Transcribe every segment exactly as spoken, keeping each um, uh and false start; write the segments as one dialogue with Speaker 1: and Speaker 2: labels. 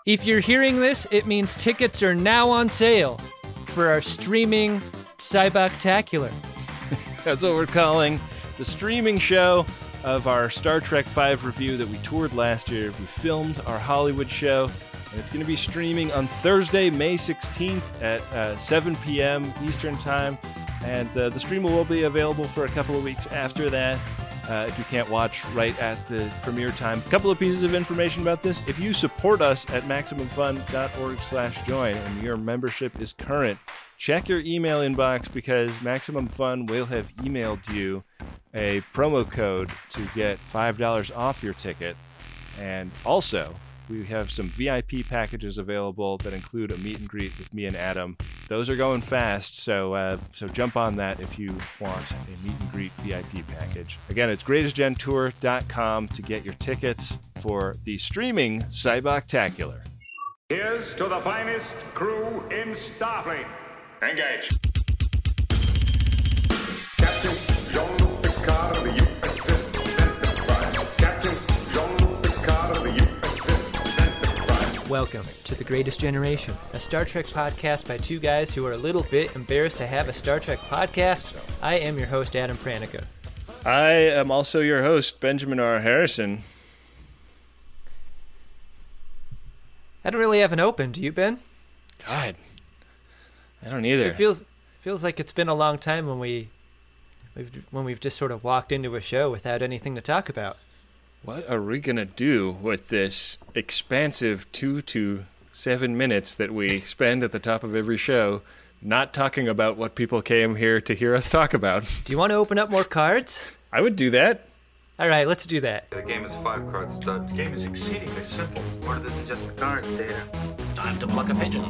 Speaker 1: If you're hearing this, it means tickets are now on sale for our streaming Cyboctacular.
Speaker 2: That's what we're calling the streaming show of our Star Trek five review that we toured last year. We filmed our Hollywood show, and it's going to be streaming on Thursday, May sixteenth at uh, seven p.m. Eastern Time. And uh, the stream will be available for a couple of weeks after that. Uh, if you can't watch right at the premiere time. A couple of pieces of information about this. If you support us at MaximumFun.org slash join and your membership is current, check your email inbox because Maximum Fun will have emailed you a promo code to get five dollars off your ticket. And also, we have some V I P packages available that include a meet and greet with me and Adam. Those are going fast, so uh, so jump on that if you want a meet and greet V I P package. Again, it's greatest gen tour dot com to get your tickets for the streaming Cyboctacular.
Speaker 3: Here's to the finest crew in Starfleet. Engage. Captain Jean-Luc Picard of the U S S Enterprise. Captain Jean-Luc Picard of the U S S Enterprise.
Speaker 1: Welcome to The Greatest Generation, a Star Trek podcast by two guys who are a little bit embarrassed to have a Star Trek podcast. I am your host, Adam Pranica.
Speaker 2: I am also your host, Benjamin R. Harrison.
Speaker 1: I don't really have an open. Do you, Ben?
Speaker 2: God, I don't either.
Speaker 1: It feels feels like it's been a long time when we we've, when we've just sort of walked into a show without anything to talk about.
Speaker 2: What are we gonna do with this expansive two to seven minutes that we spend at the top of every show, not talking about what people came here to hear us talk about?
Speaker 1: Do you want to open up more cards?
Speaker 2: I would do that.
Speaker 1: All right, let's do that.
Speaker 4: The game is five cards stud. The game is exceedingly simple. Order this adjust the cards, Data.
Speaker 1: Time to pluck a pigeon.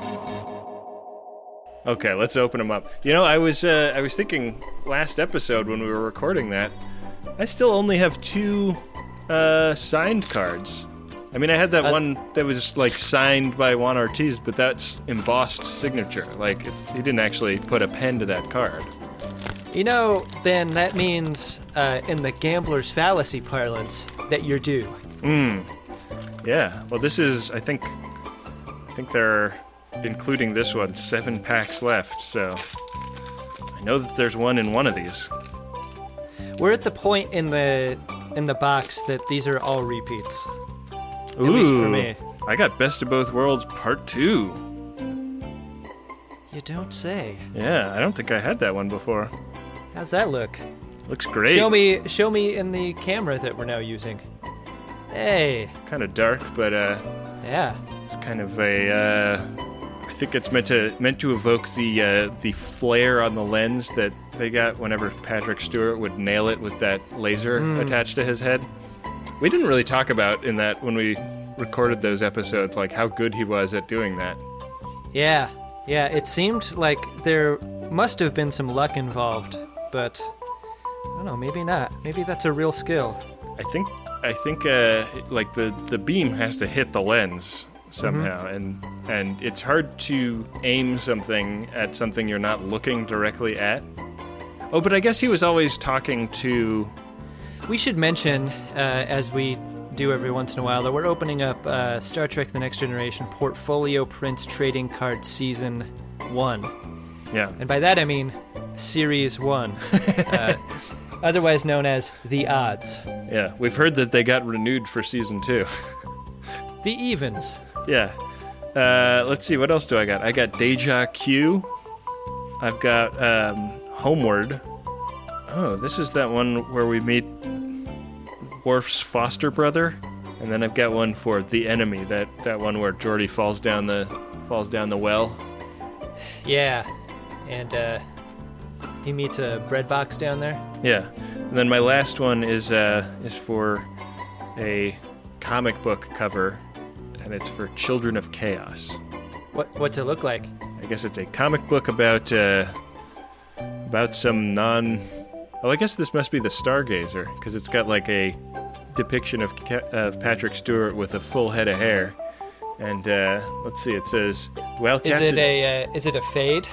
Speaker 2: Okay, let's open them up. You know, I was uh, I was thinking last episode when we were recording that, I still only have two uh, signed cards. I mean, I had that uh, one that was like signed by Juan Ortiz, but that's embossed signature. Like, it's, he didn't actually put a pen to that card.
Speaker 1: You know, Ben, that means, uh, in the gambler's fallacy parlance, that you're due.
Speaker 2: Hmm. Yeah. Well, this is, I think, I think there are, including this one, seven packs left, so I know that there's one in one of these.
Speaker 1: We're at the point in the in the box that these are all repeats.
Speaker 2: Ooh,
Speaker 1: at least for me.
Speaker 2: I got Best of Both Worlds Part two.
Speaker 1: You don't say.
Speaker 2: Yeah, I don't think I had that one before.
Speaker 1: How's that look?
Speaker 2: Looks great.
Speaker 1: Show me, show me in the camera that we're now using. Hey.
Speaker 2: Kind of dark, but uh,
Speaker 1: yeah,
Speaker 2: it's kind of a. Uh, I think it's meant to meant to evoke the uh, the flare on the lens that they got whenever Patrick Stewart would nail it with that laser mm. attached to his head. We didn't really talk about in that when we recorded those episodes, like how good he was at doing that.
Speaker 1: Yeah, yeah. It seemed like there must have been some luck involved. But I don't know, maybe not. Maybe that's a real skill.
Speaker 2: I think I think uh, like the, the beam has to hit the lens somehow, mm-hmm. and and it's hard to aim something at something you're not looking directly at. Oh, but I guess he was always talking to.
Speaker 1: We should mention, uh, as we do every once in a while, that we're opening up uh, Star Trek: The Next Generation Portfolio Prints Trading Card Season One.
Speaker 2: Yeah,
Speaker 1: and by that I mean Series one, uh, otherwise known as The Odds.
Speaker 2: Yeah, we've heard that they got renewed for Season two.
Speaker 1: The Evens.
Speaker 2: Yeah. Uh, let's see, what else do I got? I got Deja Q. I've got um, Homeward. Oh, this is that one where we meet Worf's foster brother. And then I've got one for The Enemy, that, that one where Geordi falls down the falls down the well.
Speaker 1: Yeah, and uh, he meets a bread box down there.
Speaker 2: Yeah, and then my last one is uh, is for a comic book cover, and it's for Children of Chaos.
Speaker 1: What what's it look like?
Speaker 2: I guess it's a comic book about uh, about some non. Oh, I guess this must be the Stargazer because it's got like a depiction of of Patrick Stewart with a full head of hair, and uh, let's see, it says, "Well,
Speaker 1: is
Speaker 2: Captain."
Speaker 1: Is it a uh, is it a fade?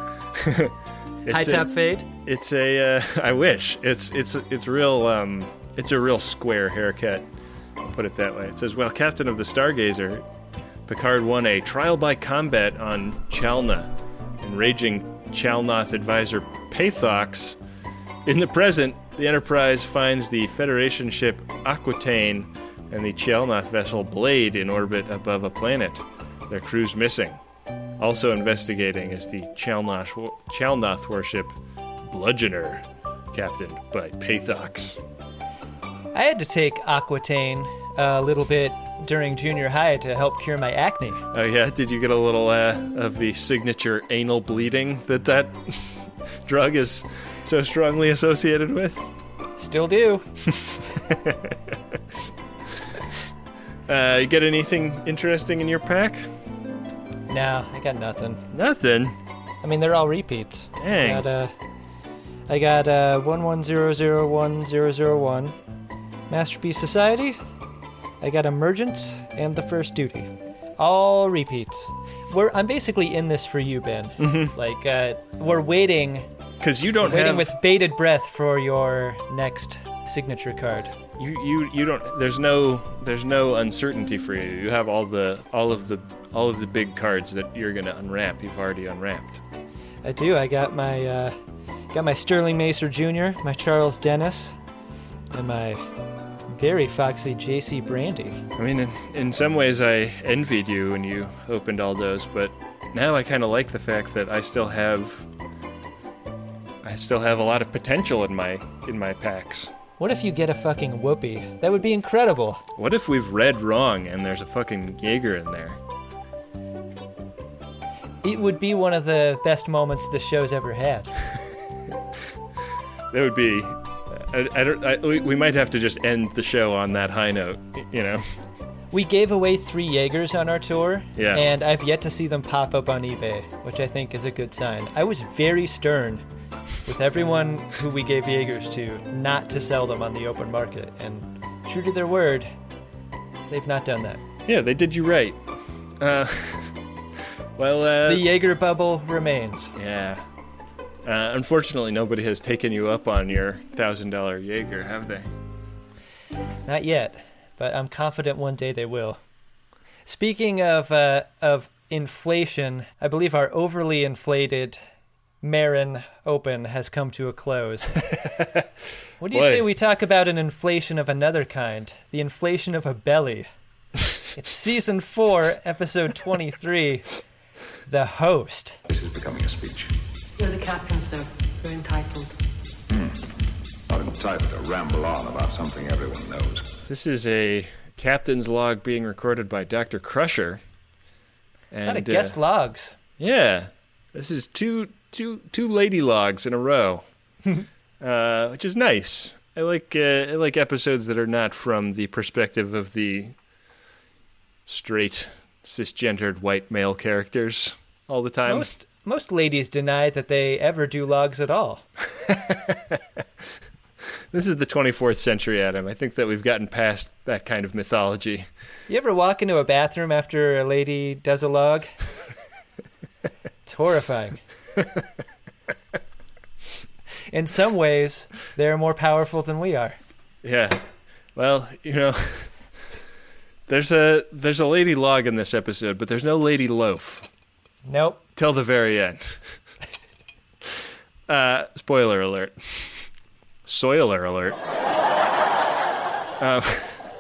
Speaker 1: High top fade.
Speaker 2: It's a. Uh, I wish it's it's it's real. Um, it's a real square haircut. I'll put it that way. It says, "Well, Captain of the Stargazer, Picard won a trial by combat on Chalna, and raging Chalnoth advisor Pathox. In the present, the Enterprise finds the Federation ship Aquitaine and the Chalnoth vessel Blade in orbit above a planet. Their crew's missing. Also investigating is the Chalnoth, Chalnoth warship Bludgeoner, captained by Pathox.
Speaker 1: I had to take Aquitaine a little bit during junior high to help cure my acne.
Speaker 2: Oh yeah? Did you get a little uh, of the signature anal bleeding that that drug is so strongly associated with?
Speaker 1: Still do.
Speaker 2: uh, you get anything interesting in your pack?
Speaker 1: No, I got nothing.
Speaker 2: Nothing?
Speaker 1: I mean, they're all repeats.
Speaker 2: Dang.
Speaker 1: I got, uh, I got uh, one one zero zero one zero zero one, Masterpiece Society. I got Emergence and The First Duty. All repeats. We're I'm basically in this for you, Ben.
Speaker 2: Mm-hmm.
Speaker 1: Like, uh, we're waiting,
Speaker 2: Because you don't
Speaker 1: waiting
Speaker 2: have...
Speaker 1: with bated breath for your next signature card.
Speaker 2: You, you you don't there's no there's no uncertainty for you. You have all the all of the all of the big cards that you're gonna unwrap. You've already unwrapped.
Speaker 1: I do. I got my uh, got my Sterling Macer Junior, my Charles Dennis, and my very foxy J C Brandy.
Speaker 2: I mean, in, in some ways, I envied you when you opened all those, but now I kind of like the fact that I still have I still have a lot of potential in my in my packs.
Speaker 1: What if you get a fucking whoopee? That would be incredible.
Speaker 2: What if we've read wrong and there's a fucking Jaeger in there?
Speaker 1: It would be one of the best moments the show's ever had.
Speaker 2: That would be. I, I don't. I, we, we might have to just end the show on that high note. You know.
Speaker 1: We gave away three Jaegers on our tour,
Speaker 2: Yeah.
Speaker 1: and I've yet to see them pop up on eBay, which I think is a good sign. I was very stern with everyone who we gave Jaegers to not to sell them on the open market, and true to their word, they've not done that.
Speaker 2: Yeah, they did you right. Uh, well, uh,
Speaker 1: The Jaeger bubble remains.
Speaker 2: yeah. Uh, unfortunately, nobody has taken you up on your thousand dollar Jaeger, have they?
Speaker 1: Not yet, but I'm confident one day they will. Speaking of uh, of inflation, I believe our overly inflated Marin Open has come to a close. What do you
Speaker 2: Boy.
Speaker 1: say we talk about an inflation of another kind? The inflation of a belly. It's season four, episode twenty-three, The Host.
Speaker 3: This is becoming a speech.
Speaker 5: You're the captain, sir. You're entitled.
Speaker 3: Not entitled to ramble on about something everyone knows.
Speaker 2: This is a captain's log being recorded by Doctor Crusher. And,
Speaker 1: A lot of guest
Speaker 2: uh,
Speaker 1: logs.
Speaker 2: Yeah, this is two two two lady logs in a row, uh, which is nice. I like uh, I like episodes that are not from the perspective of the straight, cisgendered white male characters all the time.
Speaker 1: Most most ladies deny that they ever do logs at all.
Speaker 2: This is the twenty-fourth century, Adam. I think that we've gotten past that kind of mythology.
Speaker 1: You ever walk into a bathroom after a lady does a log? It's horrifying. In some ways, they're more powerful than we are.
Speaker 2: Yeah. Well, you know, there's a there's a lady log in this episode, but there's no lady loaf
Speaker 1: Nope.
Speaker 2: till the very end. uh, spoiler alert. Soiler alert. Um,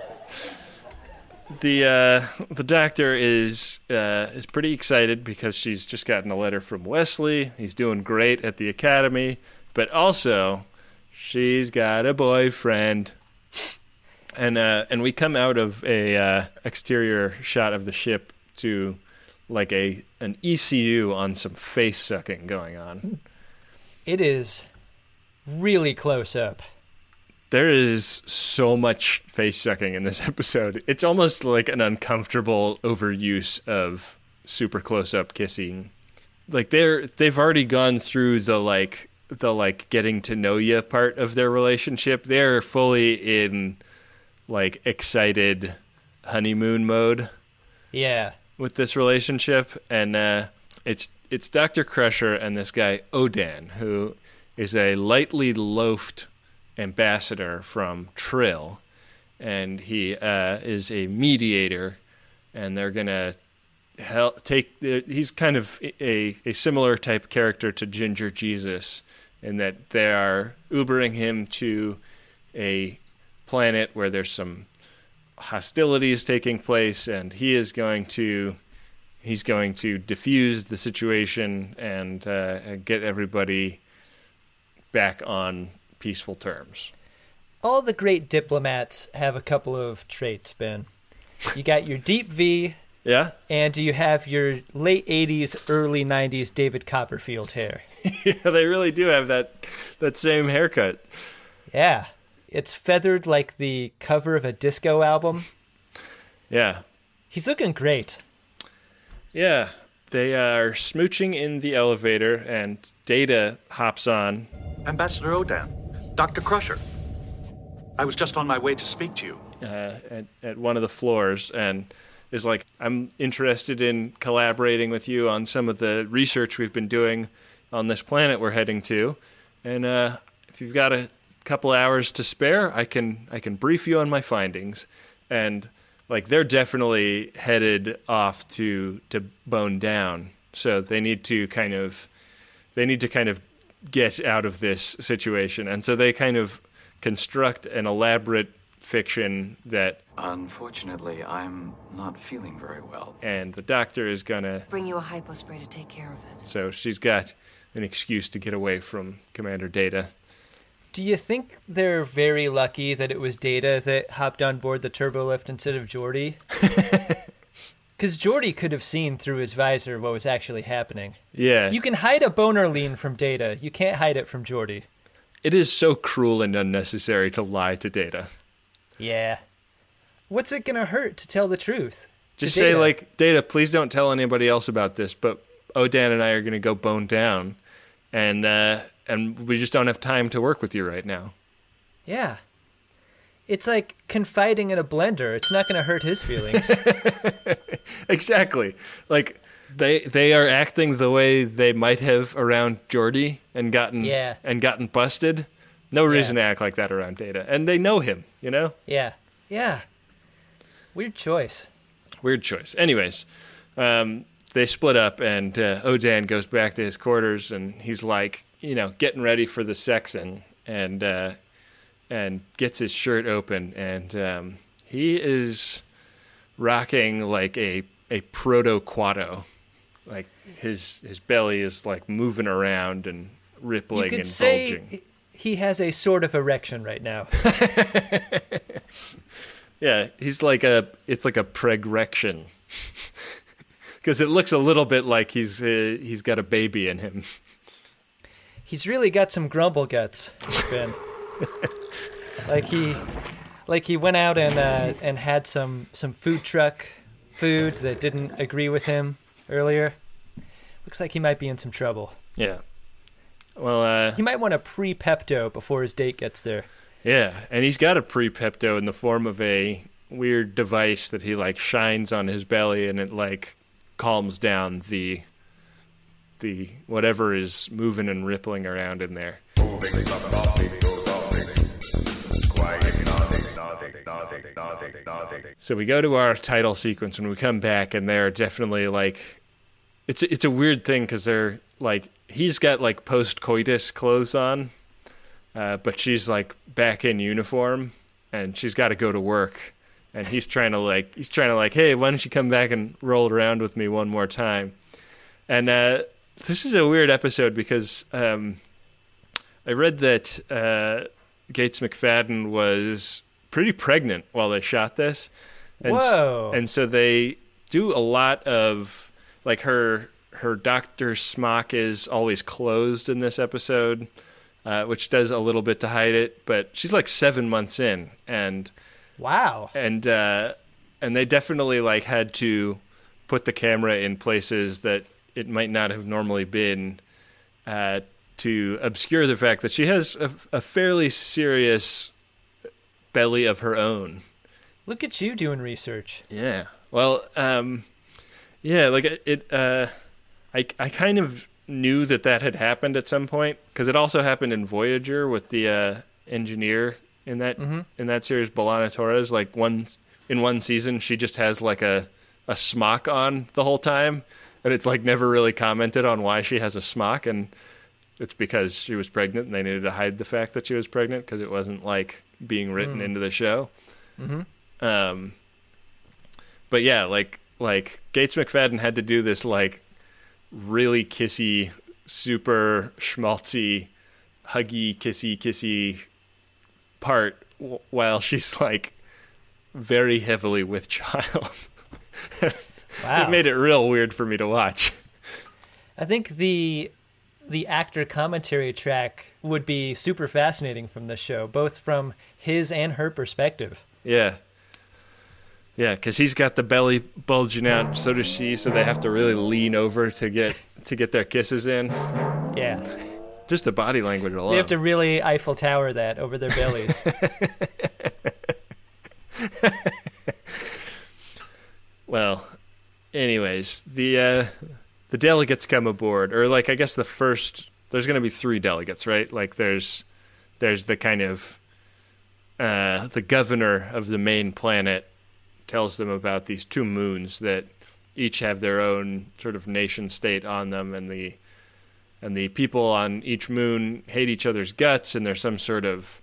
Speaker 2: the uh, the doctor is uh, is pretty excited because she's just gotten a letter from Wesley. He's doing great at the academy, but also she's got a boyfriend. And uh, and we come out of a uh, exterior shot of the ship to like a an E C U on some face sucking going on.
Speaker 1: It is really close up.
Speaker 2: There is so much face sucking in this episode. It's almost like an uncomfortable overuse of super close up kissing. Like they're they've already gone through the like the like getting to know you part of their relationship. They're fully in like excited honeymoon mode
Speaker 1: Yeah.
Speaker 2: with this relationship, and uh, it's it's Doctor Crusher and this guy Odan, who is a lightly loafed ambassador from Trill, and he uh, is a mediator, and they're gonna hel- take. He's kind of a a similar type character to Ginger Jesus, in that they are Ubering him to a planet where there's some hostilities taking place, and he is going to he's going to diffuse the situation and uh, get everybody back on peaceful terms.
Speaker 1: All the great diplomats have a couple of traits, Ben. You got your deep V,
Speaker 2: Yeah?
Speaker 1: and you have your late eighties, early nineties David Copperfield hair.
Speaker 2: Yeah, they really do have that that same haircut.
Speaker 1: Yeah. It's feathered like the cover of a disco album.
Speaker 2: Yeah.
Speaker 1: He's looking great.
Speaker 2: Yeah. They are smooching in the elevator, and Data hops on.
Speaker 6: Ambassador Odan, Doctor Crusher. I was just on my way to speak to you.
Speaker 2: Uh, at, at one of the floors, and is like, I'm interested in collaborating with you on some of the research we've been doing on this planet we're heading to. And uh, if you've got a couple hours to spare, I can I can brief you on my findings. And like, they're definitely headed off to to bone down. So they need to kind of they need to kind of get out of this situation. And so they kind of construct an elaborate fiction that,
Speaker 7: unfortunately, I'm not feeling very well.
Speaker 2: and the doctor is gonna,
Speaker 5: Bring you a hypo spray to take care of it.
Speaker 2: so she's got an excuse to get away from Commander Data.
Speaker 1: Do you think they're very lucky that it was Data that hopped on board the turbolift instead of Geordi? Because Geordi could have seen through his visor what was actually happening.
Speaker 2: Yeah,
Speaker 1: You can hide a boner lean from Data. You can't hide it from Geordi.
Speaker 2: it is so cruel and unnecessary to lie to Data.
Speaker 1: Yeah. What's it gonna hurt to tell the truth? To
Speaker 2: Just say,
Speaker 1: Data?
Speaker 2: like, Data, please don't tell anybody else about this, but Odan and I are gonna go bone down, and uh, and we just don't have time to work with you right now.
Speaker 1: Yeah. It's like confiding in a blender. It's not gonna hurt his feelings.
Speaker 2: Exactly. Like, they they are acting the way they might have around Geordi and gotten
Speaker 1: Yeah.
Speaker 2: and gotten busted. No reason to act like that around Data. And they know him, you know?
Speaker 1: Yeah. Yeah. Weird choice.
Speaker 2: Weird choice. Anyways, um, they split up, and uh, Odan goes back to his quarters, and he's like, you know, getting ready for the sexing, and uh, and gets his shirt open, and um, he is rocking like a a proto Quado. Like, his his belly is like moving around and rippling
Speaker 1: You could
Speaker 2: and
Speaker 1: say
Speaker 2: bulging.
Speaker 1: he has a sort of erection right now.
Speaker 2: Yeah, he's like a, it's like a pregrection. Because it looks a little bit like he's uh, he's got a baby in him.
Speaker 1: He's really got some grumble guts, Ben. like he, like he went out and uh, and had some some food truck food that didn't agree with him earlier. Looks like he might be in some trouble.
Speaker 2: Yeah. Well, uh,
Speaker 1: He might want a pre-Pepto before his date gets there.
Speaker 2: yeah, and he's got a pre-Pepto in the form of a weird device that he like shines on his belly, and it like calms down the the whatever is moving and rippling around in there. So we go to our title sequence when we come back, and they're definitely like, it's it's a weird thing because they're like, he's got like post-coitus clothes on, uh, but she's like back in uniform, and she's got to go to work, and he's trying to like he's trying to like, hey, why don't you come back and roll around with me one more time? And uh, this is a weird episode because um, I read that uh, Gates McFadden was pretty pregnant while they shot this. And s-
Speaker 1: Whoa.
Speaker 2: and so they do a lot of, like, her her doctor's smock is always closed in this episode, uh, which does a little bit to hide it. But she's like seven months in, and
Speaker 1: Wow.
Speaker 2: and uh, and they definitely like had to put the camera in places that it might not have normally been, uh, to obscure the fact that she has a, a fairly serious belly of her own.
Speaker 1: Look at you doing research.
Speaker 2: Yeah. Well, um, yeah, like it, it uh, I, I kind of knew that that had happened at some point, because it also happened in Voyager with the uh, engineer in that
Speaker 1: Mm-hmm.
Speaker 2: in that series, B'Elanna Torres. Like, one in one season, she just has like a a smock on the whole time, and it's like never really commented on why she has a smock, and it's because she was pregnant and they needed to hide the fact that she was pregnant because it wasn't like being written mm. into the show. Mm-hmm. Um, but yeah, like like Gates McFadden had to do this like really kissy, super schmaltzy, huggy, kissy, kissy part w- while she's like very heavily with child. Wow. It made it real weird for me to watch.
Speaker 1: I think the the actor commentary track would be super fascinating from this show, both from his and her perspective.
Speaker 2: Yeah. Yeah, because he's got the belly bulging out, so does she, so they have to really lean over to get to get their kisses in.
Speaker 1: Yeah.
Speaker 2: Just the body language alone.
Speaker 1: They have to really Eiffel Tower that over their bellies.
Speaker 2: Well, anyways, the uh, the delegates come aboard, or like I guess the first. There's going to be three delegates, right? Like there's there's the kind of uh, the governor of the main planet tells them about these two moons that each have their own sort of nation state on them, and the and the people on each moon hate each other's guts, and there's some sort of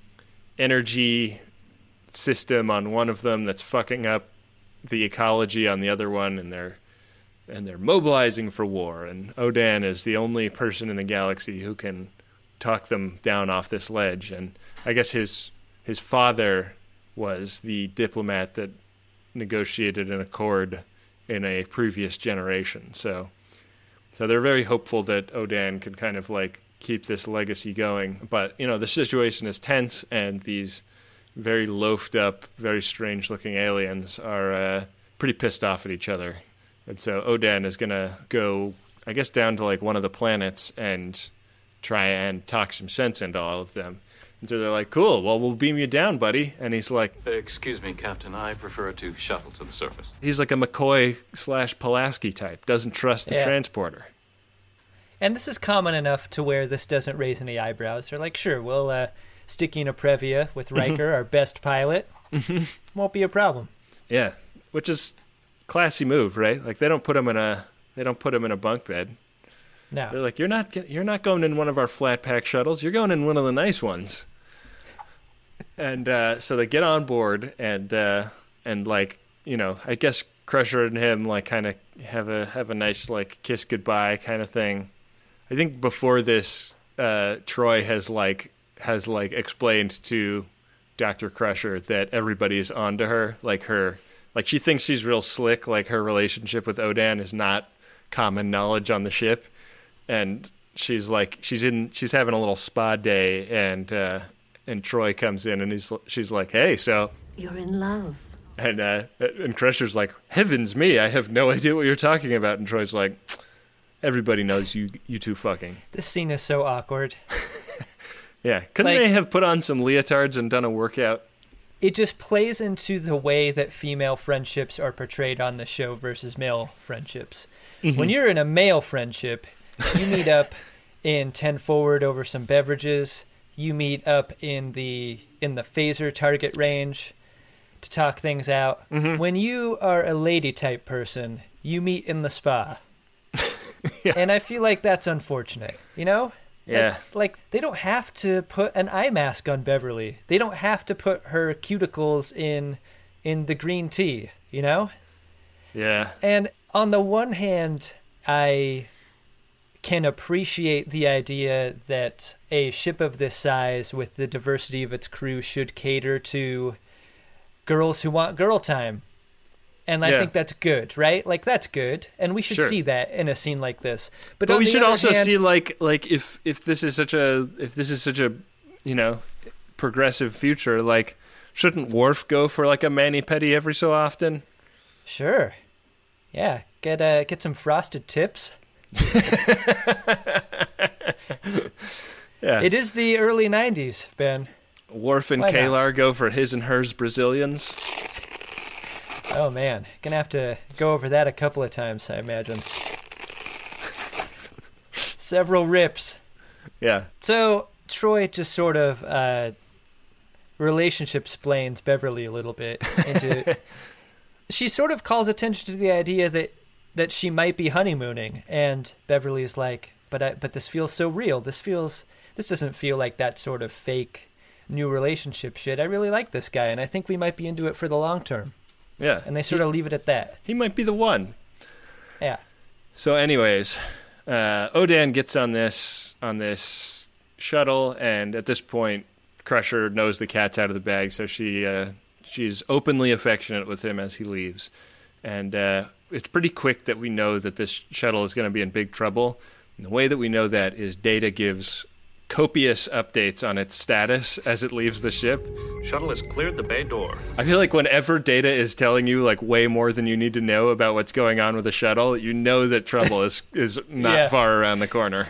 Speaker 2: energy system on one of them that's fucking up the ecology on the other one, and they're and they're mobilizing for war, and Odan is the only person in the galaxy who can talk them down off this ledge. And I guess his his father was the diplomat that negotiated an accord in a previous generation, so so they're very hopeful that Odan can kind of like keep this legacy going. But you know, the situation is tense, and these very loafed up, very strange looking aliens are uh, pretty pissed off at each other. And so Odan is going to go, I guess, down to like one of the planets and try and talk some sense into all of them. And so they're like, cool, well, we'll beam you down, buddy. And he's like,
Speaker 7: excuse me, Captain, I prefer to shuttle to the surface.
Speaker 2: He's like a McCoy slash Pulaski type, doesn't trust the
Speaker 1: yeah.
Speaker 2: transporter.
Speaker 1: And this is common enough to where this doesn't raise any eyebrows. They're like, sure, we'll uh, stick you in a Previa with Riker, our best pilot. Won't be a problem.
Speaker 2: Yeah, which is classy move, right? Like they don't put him in a they don't put him in a bunk bed.
Speaker 1: No,
Speaker 2: they're like, you're not you're not going in one of our flat pack shuttles. You're going in one of the nice ones. And uh, so they get on board, and uh, and like you know, I guess Crusher and him like kind of have a have a nice like kiss goodbye kind of thing. I think before this, uh, Troy has like has like explained to Doctor Crusher that everybody is onto her, like her, like she thinks she's real slick. Like her relationship with Odan is not common knowledge on the ship, and she's like she's in she's having a little spa day, and uh, and Troy comes in, and he's she's like, hey, so
Speaker 5: You're in love.
Speaker 2: and uh, and Crusher's like, heavens me, I have no idea what you're talking about, and Troy's like, everybody knows you you two fucking.
Speaker 1: This scene is so awkward.
Speaker 2: Yeah, couldn't
Speaker 1: Like-
Speaker 2: they have put on some leotards and done a workout?
Speaker 1: It just plays into the way that female friendships are portrayed on the show versus male friendships.
Speaker 2: Mm-hmm.
Speaker 1: When you're in a male friendship, you meet up in ten forward over some beverages. You meet up in the in the phaser target range to talk things out.
Speaker 2: Mm-hmm.
Speaker 1: When you are a lady type person, you meet in the spa.
Speaker 2: Yeah.
Speaker 1: And I feel like that's unfortunate, you know?
Speaker 2: Yeah.
Speaker 1: Like, like, they don't have to put an eye mask on Beverly. They don't have to put her cuticles in in the green tea, you know?
Speaker 2: Yeah.
Speaker 1: And on the one hand, I can appreciate the idea that a ship of this size with the diversity of its crew should cater to girls who want girl time. And I
Speaker 2: Yeah.
Speaker 1: think that's good, right? Like, that's good. And we should
Speaker 2: Sure.
Speaker 1: see that in a scene like this. But,
Speaker 2: But
Speaker 1: on
Speaker 2: we
Speaker 1: the
Speaker 2: should
Speaker 1: other
Speaker 2: also
Speaker 1: hand-
Speaker 2: see like like if if this is such a if this is such a you know progressive future, like shouldn't Worf go for like a mani-pedi every so often?
Speaker 1: Sure. Yeah, get uh, get some frosted tips.
Speaker 2: Yeah.
Speaker 1: It is the early nineties, Ben.
Speaker 2: Worf and
Speaker 1: Why not?
Speaker 2: Kalar go for his and hers Brazilians.
Speaker 1: Oh, man. Gonna have to go over that a couple of times, I imagine. Several rips.
Speaker 2: Yeah.
Speaker 1: So, Troy just sort of uh, relationship splains Beverly a little bit into she sort of calls attention to the idea that that she might be honeymooning, and Beverly's like, but I, but this feels so real. This feels this doesn't feel like that sort of fake new relationship shit. I really like this guy, and I think we might be into it for the long term.
Speaker 2: Yeah.
Speaker 1: And they sort
Speaker 2: he,
Speaker 1: of leave it at that.
Speaker 2: He might be the one.
Speaker 1: Yeah.
Speaker 2: So anyways, uh, Odan gets on this on this shuttle, and at this point, Crusher knows the cat's out of the bag, so she uh, she's openly affectionate with him as he leaves. And uh, it's pretty quick that we know that this shuttle is going to be in big trouble. And the way that we know that is Data gives copious updates on its status as it leaves the ship.
Speaker 6: Shuttle has cleared the bay door.
Speaker 2: I feel like whenever Data is telling you like way more than you need to know about what's going on with the shuttle, you know that trouble is is not
Speaker 1: Yeah.
Speaker 2: far around the corner.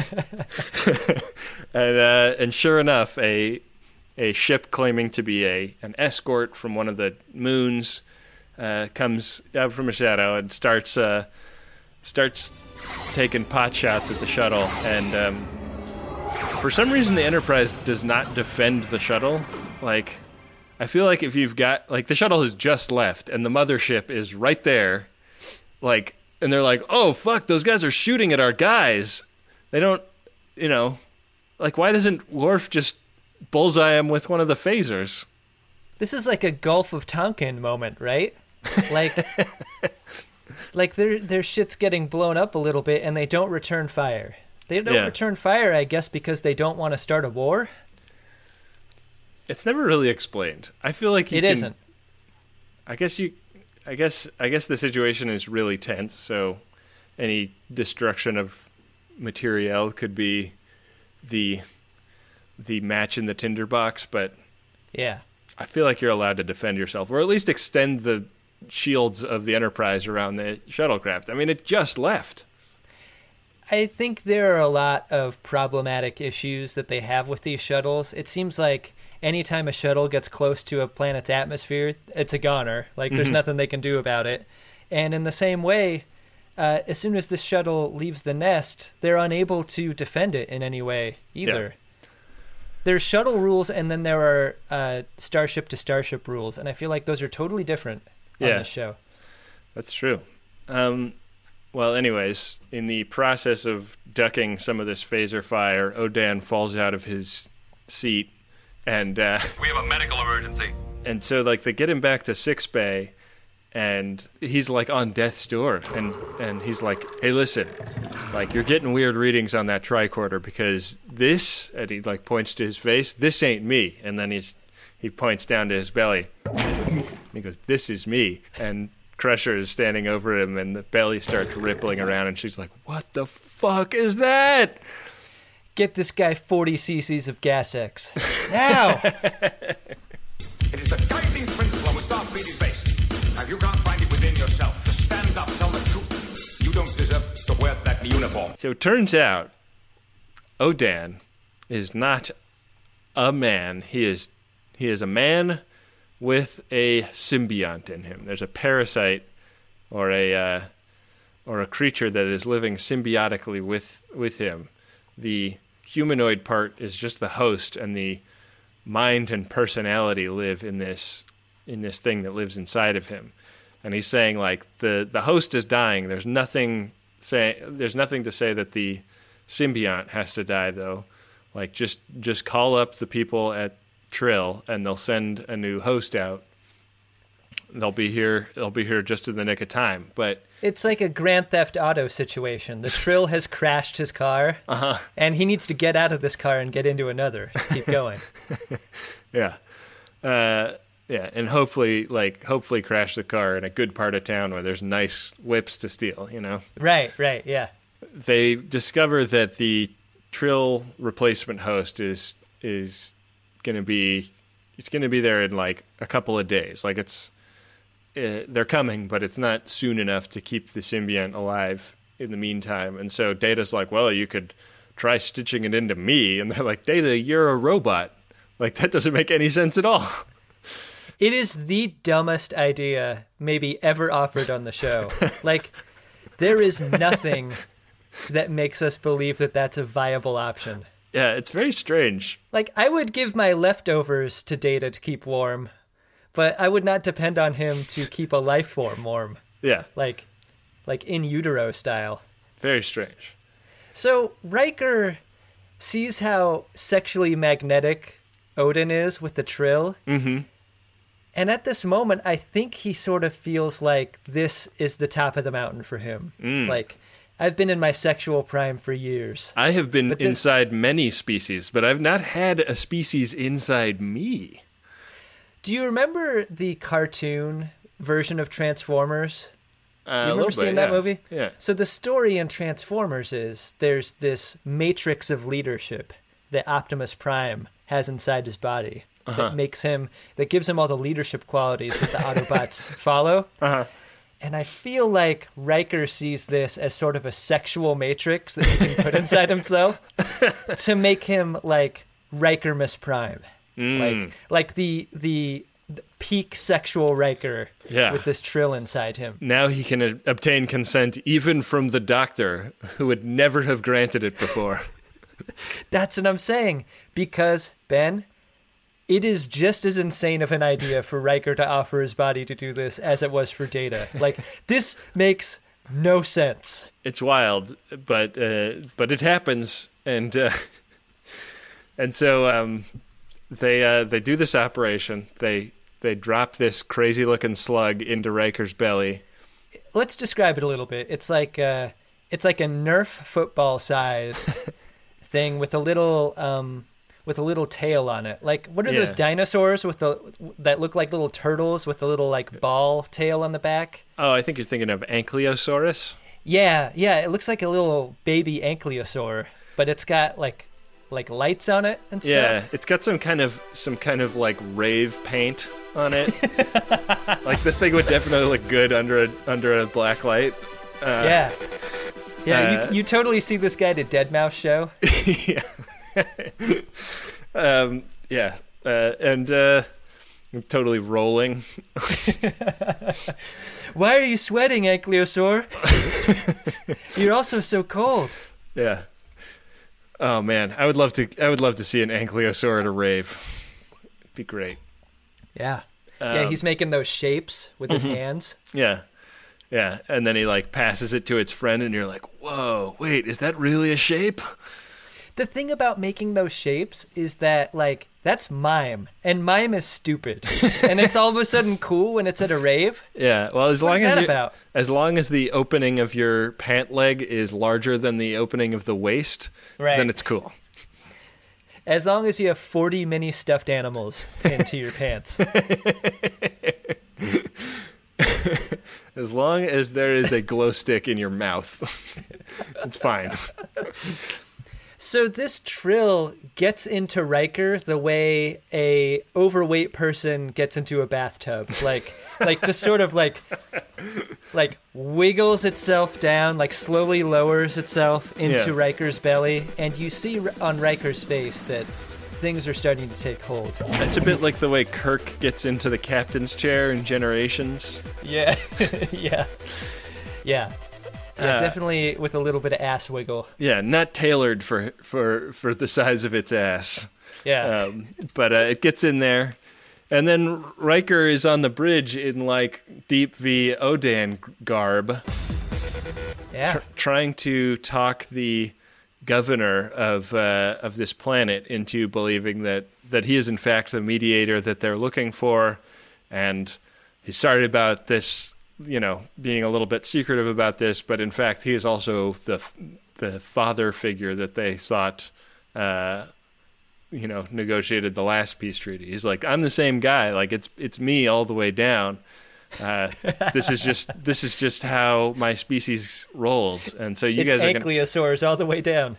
Speaker 2: and uh, and sure enough, a a ship claiming to be a an escort from one of the moons uh, comes out from a shadow and starts uh, starts taking pot shots at the shuttle. And um, for some reason, the Enterprise does not defend the shuttle. Like, I feel like if you've got, like, the shuttle has just left and the mothership is right there, like, and they're like, oh, fuck, those guys are shooting at our guys. They don't, you know, like, why doesn't Worf just bullseye him with one of the phasers?
Speaker 1: This is like a Gulf of Tonkin moment, right? Like, like their their shit's getting blown up a little bit, and they don't return fire. They don't
Speaker 2: Yeah.
Speaker 1: return fire, I guess, because they don't want to start a war.
Speaker 2: It's never really explained. I feel like you
Speaker 1: It
Speaker 2: can,
Speaker 1: isn't.
Speaker 2: I guess you, I guess, I guess the situation is really tense. So, any destruction of materiel could be the the match in the tinderbox. But
Speaker 1: Yeah.
Speaker 2: I feel like you're allowed to defend yourself, or at least extend the shields of the Enterprise around the shuttlecraft. I mean, it just left.
Speaker 1: I think there are a lot of problematic issues that they have with these shuttles. It seems like anytime a shuttle gets close to a planet's atmosphere, it's a goner. Like, there's
Speaker 2: Mhm.
Speaker 1: nothing they can do about it. And in the same way, uh, as soon as this shuttle leaves the nest, they're unable to defend it in any way either. There's shuttle rules, and then there are uh, starship to starship rules, and I feel like those are totally different on
Speaker 2: Yeah.
Speaker 1: this show.
Speaker 2: That's true. Um, well, anyways, in the process of ducking some of this phaser fire, Odan falls out of his seat, and uh,
Speaker 4: We have a medical emergency.
Speaker 2: and so like they get him back to Six Bay, and he's like on death's door, and and he's like, hey, listen, like, you're getting weird readings on that tricorder, because this, and he like points to his face, this ain't me. And then he's he points down to his belly, and he goes, this is me. And Crusher is standing over him, and the belly starts rippling around, and she's like, what the fuck is that?
Speaker 1: Get this guy forty cc's of Gas X. Now!
Speaker 3: It is the guiding principle of a Starfleet is based. Have you can't find it within yourself to stand up, tell the truth? You don't deserve to wear that uniform.
Speaker 2: So it turns out Odan is not a man. He is he is a man with a symbiont in him. There's a parasite or a uh, or a creature that is living symbiotically with with him. The humanoid part is just the host, and the mind and personality live in this in this thing that lives inside of him. And he's saying, like, the the host is dying. There's nothing say there's nothing to say that the symbiont has to die, though. Like, just just call up the people at Trill, and they'll send a new host out. They'll be here. They'll be here just in the nick of time. But
Speaker 1: It's like a Grand Theft Auto situation. The Trill has crashed his car,
Speaker 2: uh-huh.
Speaker 1: and he needs to get out of this car and get into another. Keep going.
Speaker 2: yeah, uh, yeah, and hopefully, like, hopefully, crash the car in a good part of town where there's nice whips to steal. You know.
Speaker 1: Right, right, yeah.
Speaker 2: They discover that the Trill replacement host is is going to be it's going to be there in like a couple of days. Like, it's uh, they're coming, but it's not soon enough to keep the symbiont alive in the meantime. And so Data's like, well, you could try stitching it into me. And they're like, Data, you're a robot. Like, that doesn't make any sense at all.
Speaker 1: It is the dumbest idea maybe ever offered on the show. Like, there is nothing that makes us believe that that's a viable option.
Speaker 2: Yeah, it's very strange.
Speaker 1: Like, I would give my leftovers to Data to keep warm, but I would not depend on him to keep a life form warm.
Speaker 2: Yeah.
Speaker 1: Like, like in utero style.
Speaker 2: Very strange.
Speaker 1: So Riker sees how sexually magnetic Odin is with the Trill.
Speaker 2: Mm-hmm.
Speaker 1: And at this moment, I think he sort of feels like this is the top of the mountain for him.
Speaker 2: Mm.
Speaker 1: Like, I've been in my sexual prime for years.
Speaker 2: I have been
Speaker 1: But this-
Speaker 2: inside many species, but I've not had a species inside me.
Speaker 1: Do you remember the cartoon version of Transformers?
Speaker 2: Uh,
Speaker 1: You
Speaker 2: a
Speaker 1: remember
Speaker 2: little
Speaker 1: seeing
Speaker 2: bit,
Speaker 1: that
Speaker 2: yeah.
Speaker 1: movie?
Speaker 2: Yeah.
Speaker 1: So the story in Transformers is there's this matrix of leadership that Optimus Prime has inside his body
Speaker 2: Uh-huh.
Speaker 1: that makes him, that gives him all the leadership qualities that the Autobots follow.
Speaker 2: Uh-huh.
Speaker 1: And I feel like Riker sees this as sort of a sexual matrix that he can put inside himself to make him like Rikermus Prime.
Speaker 2: Mm.
Speaker 1: Like like the, the the peak sexual Riker
Speaker 2: Yeah.
Speaker 1: with this Trill inside him.
Speaker 2: Now he can uh, obtain consent even from the doctor, who would never have granted it before.
Speaker 1: That's what I'm saying. Because, Ben, it is just as insane of an idea for Riker to offer his body to do this as it was for Data. Like, this makes no sense.
Speaker 2: It's wild, but uh, but it happens, and uh, and so um, they uh, they do this operation. They they drop this crazy looking slug into Riker's belly.
Speaker 1: Let's describe it a little bit. It's like uh, it's like a Nerf football sized thing with a little um, with a little tail on it. Like, what are those
Speaker 2: Yeah.
Speaker 1: dinosaurs with the that look like little turtles with the little like ball tail on the back?
Speaker 2: Oh, I think you're thinking of Ankylosaurus.
Speaker 1: Yeah, yeah. It looks like a little baby ankylosaur, but it's got like like lights on it and stuff.
Speaker 2: Yeah, it's got some kind of some kind of like rave paint on it. Like this thing would definitely look good under a under a black light. Uh,
Speaker 1: Yeah. Yeah,
Speaker 2: uh,
Speaker 1: you, you totally see this guy at a Deadmau5 show.
Speaker 2: Um, yeah, uh, and uh, I'm totally rolling.
Speaker 1: Why are you sweating, Ankylosaur? You're also so cold.
Speaker 2: Yeah. Oh man, I would love to. I would love to see an Ankylosaur at a rave. It'd be great.
Speaker 1: Yeah. yeah,
Speaker 2: Um,
Speaker 1: he's making those shapes with his
Speaker 2: mhm.
Speaker 1: hands.
Speaker 2: Yeah, yeah, and then he like passes it to its friend, and you're like, "Whoa, wait, is that really a shape?"
Speaker 1: The thing about making those shapes is that, like, that's mime, and mime is stupid. And it's all of a sudden cool when it's at a rave.
Speaker 2: Yeah, well, as
Speaker 1: What
Speaker 2: long
Speaker 1: is
Speaker 2: as
Speaker 1: that
Speaker 2: you-
Speaker 1: about?
Speaker 2: as long as the opening of your pant leg is larger than the opening of the waist,
Speaker 1: Right.
Speaker 2: then it's cool.
Speaker 1: As long as you have forty mini stuffed animals pinned to your pants.
Speaker 2: As long as there is a glow stick in your mouth, it's fine.
Speaker 1: So this Trill gets into Riker the way a overweight person gets into a bathtub, like, like just sort of like, like wiggles itself down, like slowly lowers itself into
Speaker 2: Yeah.
Speaker 1: Riker's belly, and you see on Riker's face that things are starting to take hold.
Speaker 2: It's a bit like the way Kirk gets into the captain's chair in Generations.
Speaker 1: Yeah, yeah, yeah. Yeah,
Speaker 2: Uh,
Speaker 1: definitely with a little bit of ass wiggle.
Speaker 2: Yeah, not tailored for for for the size of its ass.
Speaker 1: Yeah.
Speaker 2: Um, but uh, it gets in there, and then Riker is on the bridge in like deep V Odan garb,
Speaker 1: Yeah.
Speaker 2: tr- trying to talk the governor of uh, of this planet into believing that that he is in fact the mediator that they're looking for, and he's sorry about this, you know, being a little bit secretive about this, but in fact he is also the the father figure that they thought, uh, you know, negotiated the last peace treaty. He's like, I'm the same guy. Like it's it's me all the way down. Uh, this is just this is just how my species rolls, and so you
Speaker 1: it's
Speaker 2: guys are gonna,
Speaker 1: ankylosaurs all the way down.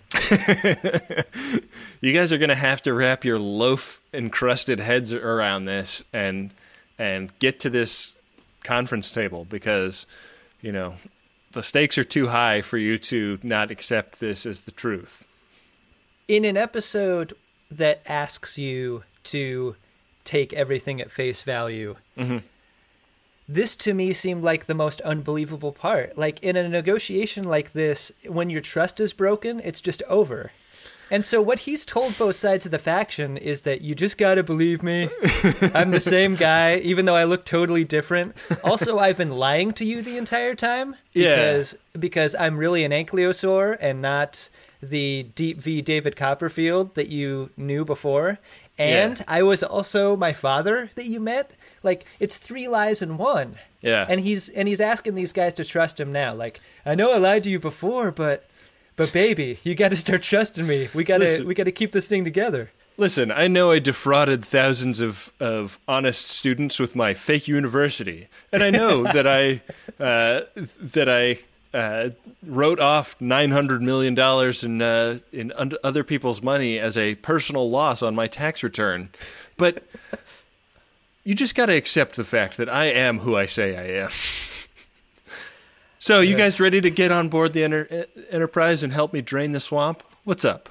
Speaker 2: you guys are gonna have to wrap your loaf encrusted heads around this and and get to this conference table, because you know the stakes are too high for you to not accept this as the truth.
Speaker 1: In an episode that asks you to take everything at face value,
Speaker 2: Mm-hmm.
Speaker 1: this to me seemed like the most unbelievable part. Like in a negotiation like this, when your trust is broken, it's just over. And so what he's told both sides of the faction is that you just got to believe me. I'm the same guy, even though I look totally different. Also, I've been lying to you the entire time because yeah. because I'm really an ankylosaur and not the Deep V David Copperfield that you knew before. And yeah. I was also my father that you met. Like, it's three lies in one.
Speaker 2: Yeah.
Speaker 1: And he's and he's asking these guys to trust him now. Like, I know I lied to you before, but but baby, you got to start trusting me. We got to we got to keep this thing together.
Speaker 2: Listen, I know I defrauded thousands of, of honest students with my fake university, and I know that I uh, that I uh, wrote off nine hundred million dollars in uh, in other people's money as a personal loss on my tax return, but you just got to accept the fact that I am who I say I am. So, you guys ready to get on board the enter- Enterprise and help me drain the swamp? What's up?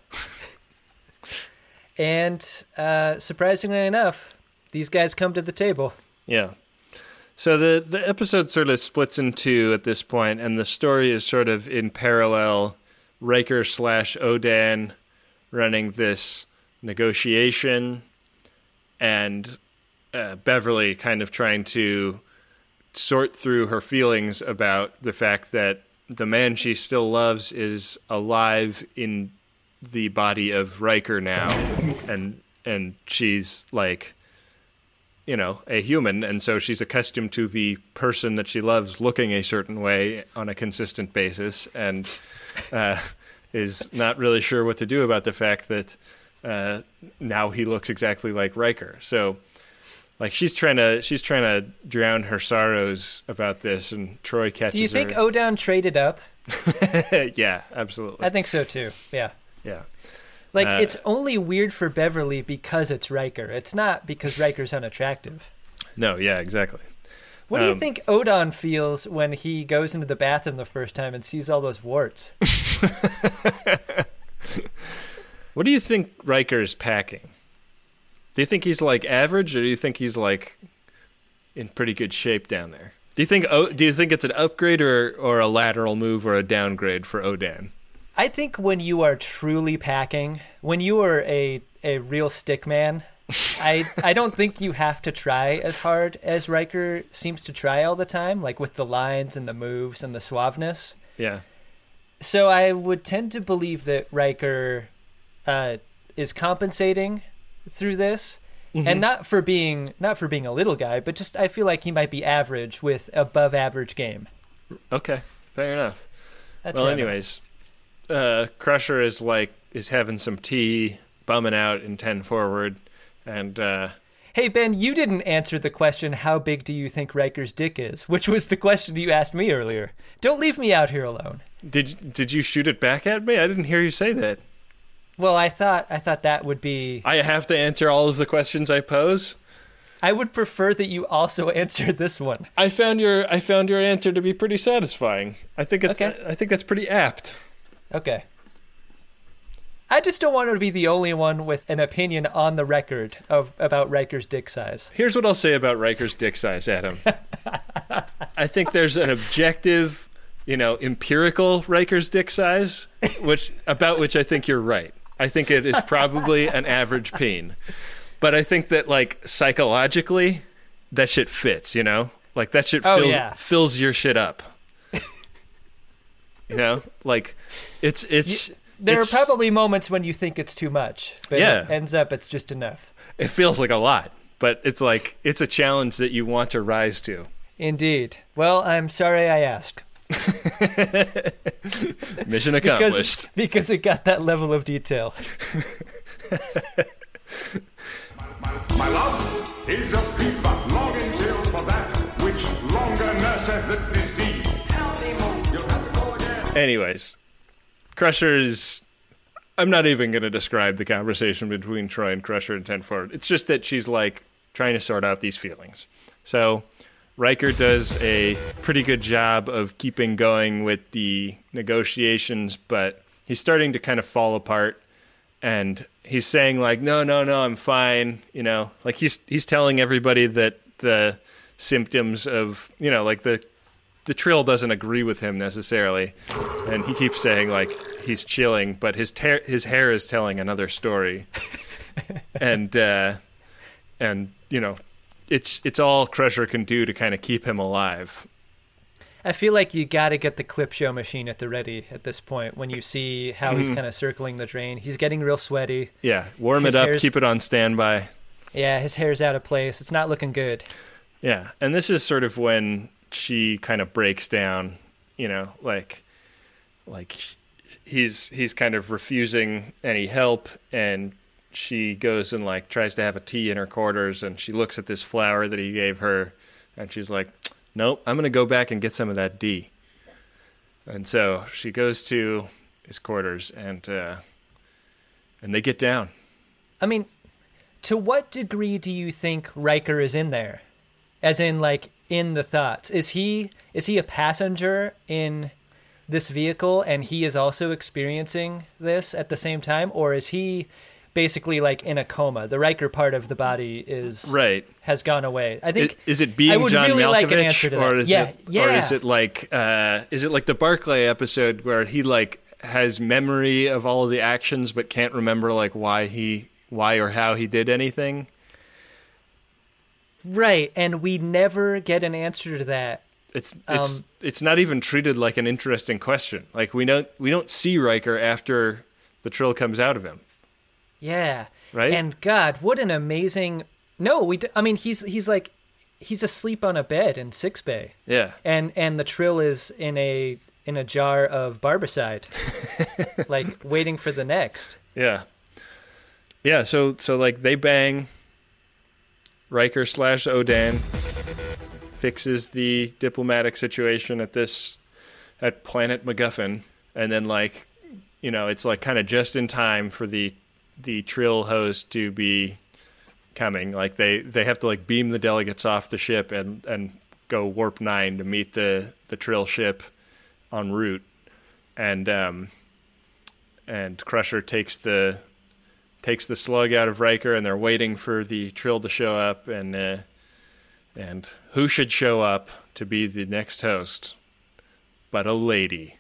Speaker 1: And uh, surprisingly enough, these guys come to the table.
Speaker 2: Yeah. So the, the episode sort of splits in two at this point, and the story is sort of in parallel. Riker slash Odan running this negotiation, and uh, Beverly kind of trying to sort through her feelings about the fact that the man she still loves is alive in the body of Riker now, and and she's like, you know, a human, and so she's accustomed to the person that she loves looking a certain way on a consistent basis, and uh, is not really sure what to do about the fact that uh, now he looks exactly like Riker. So, like, she's trying to she's trying to drown her sorrows about this, and Troy catches her.
Speaker 1: Do you think
Speaker 2: her.
Speaker 1: Odan traded up?
Speaker 2: Yeah, absolutely.
Speaker 1: I think so too. Yeah.
Speaker 2: Yeah.
Speaker 1: Like,
Speaker 2: uh,
Speaker 1: it's only weird for Beverly because it's Riker. It's not because Riker's unattractive.
Speaker 2: No, yeah, exactly.
Speaker 1: What do you
Speaker 2: um,
Speaker 1: think Odan feels when he goes into the bathroom the first time and sees all those warts?
Speaker 2: What do you think Riker's packing? Do you think he's, like, average, or do you think he's, like, in pretty good shape down there? Do you think oh, do you think it's an upgrade or, or a lateral move or a downgrade for Odan?
Speaker 1: I think when you are truly packing, when you are a, a real stick man, I I don't think you have to try as hard as Riker seems to try all the time, like with the lines and the moves and the suaveness.
Speaker 2: Yeah.
Speaker 1: So I would tend to believe that Riker uh, is compensating through this, mm-hmm. and not for being not for being a little guy, but just I feel like he might be average with above average game.
Speaker 2: Okay, fair enough.
Speaker 1: That's
Speaker 2: well,
Speaker 1: random.
Speaker 2: anyways, uh, Crusher is like is having some tea, bumming out in ten forward, and uh,
Speaker 1: hey Ben, you didn't answer the question. How big do you think Riker's dick is? Which was the question you asked me earlier. Don't leave me out here alone.
Speaker 2: Did did you shoot it back at me? I didn't hear you say that.
Speaker 1: Well, I thought I thought that would be.
Speaker 2: I have to answer all of the questions I pose.
Speaker 1: I would prefer that you also answer this one.
Speaker 2: I found your I found your answer to be pretty satisfying. I think it's
Speaker 1: okay.
Speaker 2: I think that's pretty apt.
Speaker 1: Okay. I just don't want to be the only one with an opinion on the record of about Riker's dick size.
Speaker 2: Here's what I'll say about Riker's dick size, Adam. I think there's an objective, you know, empirical Riker's dick size, which about which I think you're right. I think it is probably an average peen. But I think that, like, psychologically, that shit fits, you know? Like, that shit fills,
Speaker 1: oh, yeah.
Speaker 2: fills your shit up. You know? Like, it's... it's.
Speaker 1: You, there
Speaker 2: it's,
Speaker 1: are probably moments when you think it's too much, but
Speaker 2: yeah.
Speaker 1: it ends up it's just enough.
Speaker 2: It feels like a lot, but it's like, it's a challenge that you want to rise to.
Speaker 1: Indeed. Well, I'm sorry I asked.
Speaker 2: Mission accomplished.
Speaker 1: Because, because it got that level of detail.
Speaker 3: My love is a fever, longing till for that which longer nurseth the disease. You'll have to go again.
Speaker 2: Anyways, Crusher is... I'm not even going to describe the conversation between Troy and Crusher in ten forward. It's just that she's, like, trying to sort out these feelings. So... Riker does a pretty good job of keeping going with the negotiations, but he's starting to kind of fall apart, and he's saying, like, no, no, no, I'm fine, you know, like he's he's telling everybody that the symptoms of, you know, like the the Trill doesn't agree with him necessarily, and he keeps saying like he's chilling, but his ter- his hair is telling another story, and uh, and you know, it's it's all Crusher can do to kind of keep him alive.
Speaker 1: I feel like you got to get the clip show machine at the ready at this point when you see how mm-hmm. he's kind of circling the drain. He's getting real sweaty.
Speaker 2: Yeah, warm his it up, keep it on standby.
Speaker 1: Yeah, his hair's out of place. It's not looking good.
Speaker 2: Yeah, and this is sort of when she kind of breaks down, you know, like like he's he's kind of refusing any help, and she goes and like tries to have a tea in her quarters, and she looks at this flower that he gave her, and she's like, nope, I'm going to go back and get some of that D. And so she goes to his quarters, and uh, and they get down.
Speaker 1: I mean, to what degree do you think Riker is in there? As in, like, in the thoughts. Is he is he a passenger in this vehicle, and he is also experiencing this at the same time? Or is he basically, like, in a coma? The Riker part of the body is
Speaker 2: right.
Speaker 1: has gone away. I think.
Speaker 2: Is, is it being John
Speaker 1: really
Speaker 2: Malkovich,
Speaker 1: like an answer to that.
Speaker 2: or is
Speaker 1: yeah,
Speaker 2: it,
Speaker 1: yeah.
Speaker 2: or is it like, uh, is it like the Barclay episode where he like has memory of all of the actions but can't remember like why he, why or how he did anything?
Speaker 1: Right, and we never get an answer to that.
Speaker 2: It's it's um, it's not even treated like an interesting question. Like we don't we don't see Riker after the Trill comes out of him.
Speaker 1: Yeah.
Speaker 2: Right?
Speaker 1: And God, what an amazing No, we d- I mean he's he's like he's asleep on a bed in sickbay.
Speaker 2: Yeah.
Speaker 1: And and the Trill is in a in a jar of barbicide. Like waiting for the next.
Speaker 2: Yeah. Yeah, so so like they bang. Riker slash Odan fixes the diplomatic situation at this at Planet MacGuffin, and then like you know it's like kind of just in time for the the Trill host to be coming. Like they, they have to like beam the delegates off the ship and, and go warp nine to meet the, the Trill ship en route, and um and Crusher takes the. takes the slug out of Riker, and they're waiting for the Trill to show up, and uh, and who should show up to be the next host but a lady.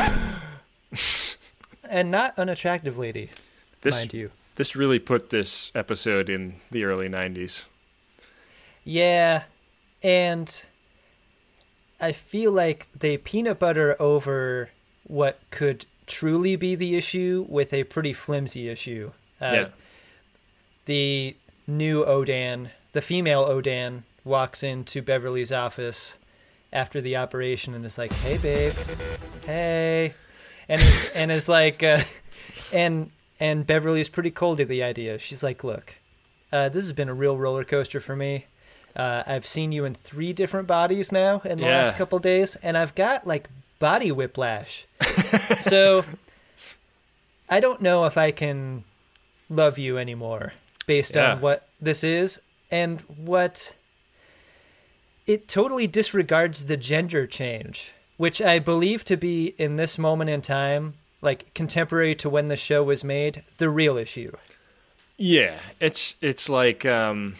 Speaker 1: And not an attractive lady,
Speaker 2: this,
Speaker 1: mind you.
Speaker 2: This really put this episode in the early nineties.
Speaker 1: Yeah, and I feel like they peanut butter over what could truly be the issue with a pretty flimsy issue. Uh,
Speaker 2: yeah.
Speaker 1: The new Odan, the female Odan, walks into Beverly's office after the operation and is like, "Hey, babe, hey," and is, and is like, uh, and and Beverly's pretty cold to the idea. She's like, "Look, uh, this has been a real roller coaster for me. Uh, I've seen you in three different bodies now in the
Speaker 2: yeah.
Speaker 1: last couple of days, and I've got like body whiplash. So I don't know if I can love you anymore based
Speaker 2: yeah.
Speaker 1: on what this is and what it totally disregards the gender change, which I believe to be in this moment in time, like contemporary to when the show was made, the real issue.
Speaker 2: Yeah, it's it's like um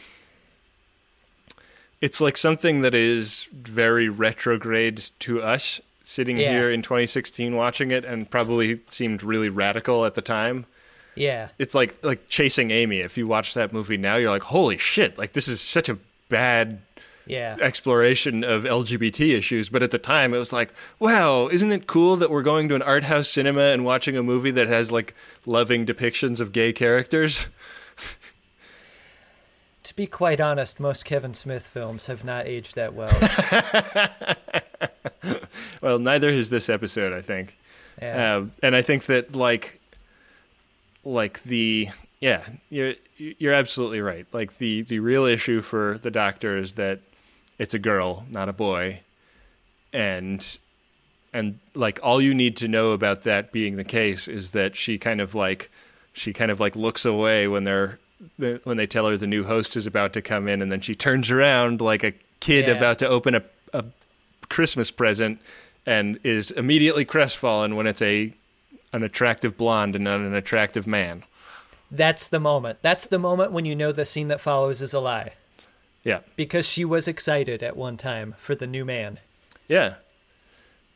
Speaker 2: it's like something that is very retrograde to us sitting
Speaker 1: yeah.
Speaker 2: here in twenty sixteen watching it, and probably seemed really radical at the time.
Speaker 1: Yeah.
Speaker 2: It's like like Chasing Amy. If you watch that movie now, you're like, holy shit, like this is such a bad
Speaker 1: yeah.
Speaker 2: exploration of L G B T issues. But at the time, it was like, wow, isn't it cool that we're going to an art house cinema and watching a movie that has like loving depictions of gay characters?
Speaker 1: To be quite honest, most Kevin Smith films have not aged that well.
Speaker 2: Well, neither has this episode, I think.
Speaker 1: Yeah.
Speaker 2: Um, and I think that like like the yeah you're you're absolutely right. Like the the real issue for the Doctor is that it's a girl, not a boy, and and like all you need to know about that being the case is that she kind of like she kind of like looks away when they're when they tell her the new host is about to come in, and then she turns around like a kid
Speaker 1: yeah.
Speaker 2: about to open a, a Christmas present and is immediately crestfallen when it's a an attractive blonde and not an attractive man.
Speaker 1: That's the moment. That's the moment when you know the scene that follows is a lie.
Speaker 2: Yeah.
Speaker 1: Because she was excited at one time for the new man.
Speaker 2: Yeah.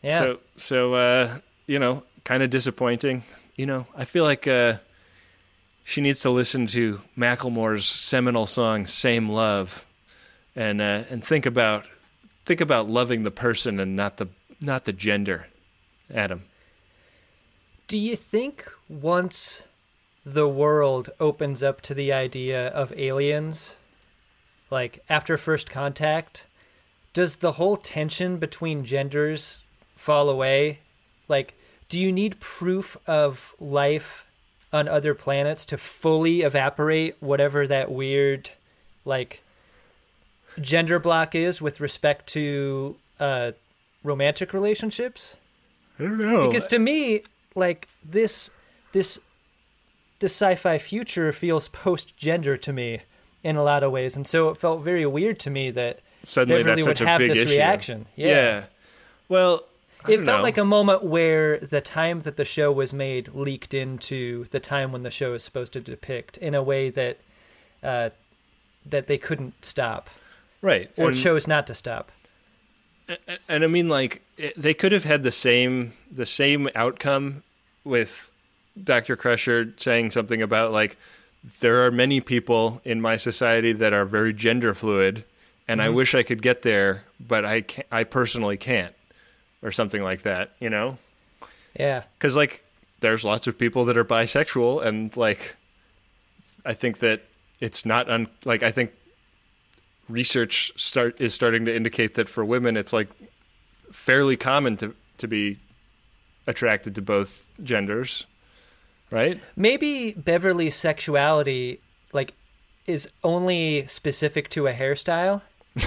Speaker 1: Yeah.
Speaker 2: So, so uh, you know, kind of disappointing. You know, I feel like uh, she needs to listen to Macklemore's seminal song "Same Love," and uh, and think about think about loving the person and not the not the gender. Adam,
Speaker 1: do you think once the world opens up to the idea of aliens, like after first contact, does the whole tension between genders fall away? Like, do you need proof of life on other planets to fully evaporate whatever that weird, like, gender block is with respect to uh, romantic relationships?
Speaker 2: I don't know.
Speaker 1: Because to me, like, this this this sci-fi future feels post-gender to me in a lot of ways, and so it felt very weird to me that
Speaker 2: suddenly
Speaker 1: Beverly
Speaker 2: that's
Speaker 1: would
Speaker 2: such a
Speaker 1: have
Speaker 2: big
Speaker 1: this
Speaker 2: issue.
Speaker 1: reaction. Yeah.
Speaker 2: yeah. Well, I
Speaker 1: it
Speaker 2: don't
Speaker 1: felt
Speaker 2: know.
Speaker 1: like a moment where the time that the show was made leaked into the time when the show is supposed to depict in a way that uh, that they couldn't stop,
Speaker 2: right,
Speaker 1: or
Speaker 2: and,
Speaker 1: chose not to stop.
Speaker 2: and, and I mean, like, it, they could have had the same the same outcome with Doctor Crusher saying something about, like, there are many people in my society that are very gender fluid, and mm-hmm. I wish I could get there, but I can't, I personally can't, or something like that, you know?
Speaker 1: Yeah.
Speaker 2: Because, like, there's lots of people that are bisexual, and, like, I think that it's not, un- like, I think research start is starting to indicate that for women, it's, like, fairly common to, to be attracted to both genders. Right?
Speaker 1: Maybe Beverly's sexuality, like, is only specific to a hairstyle.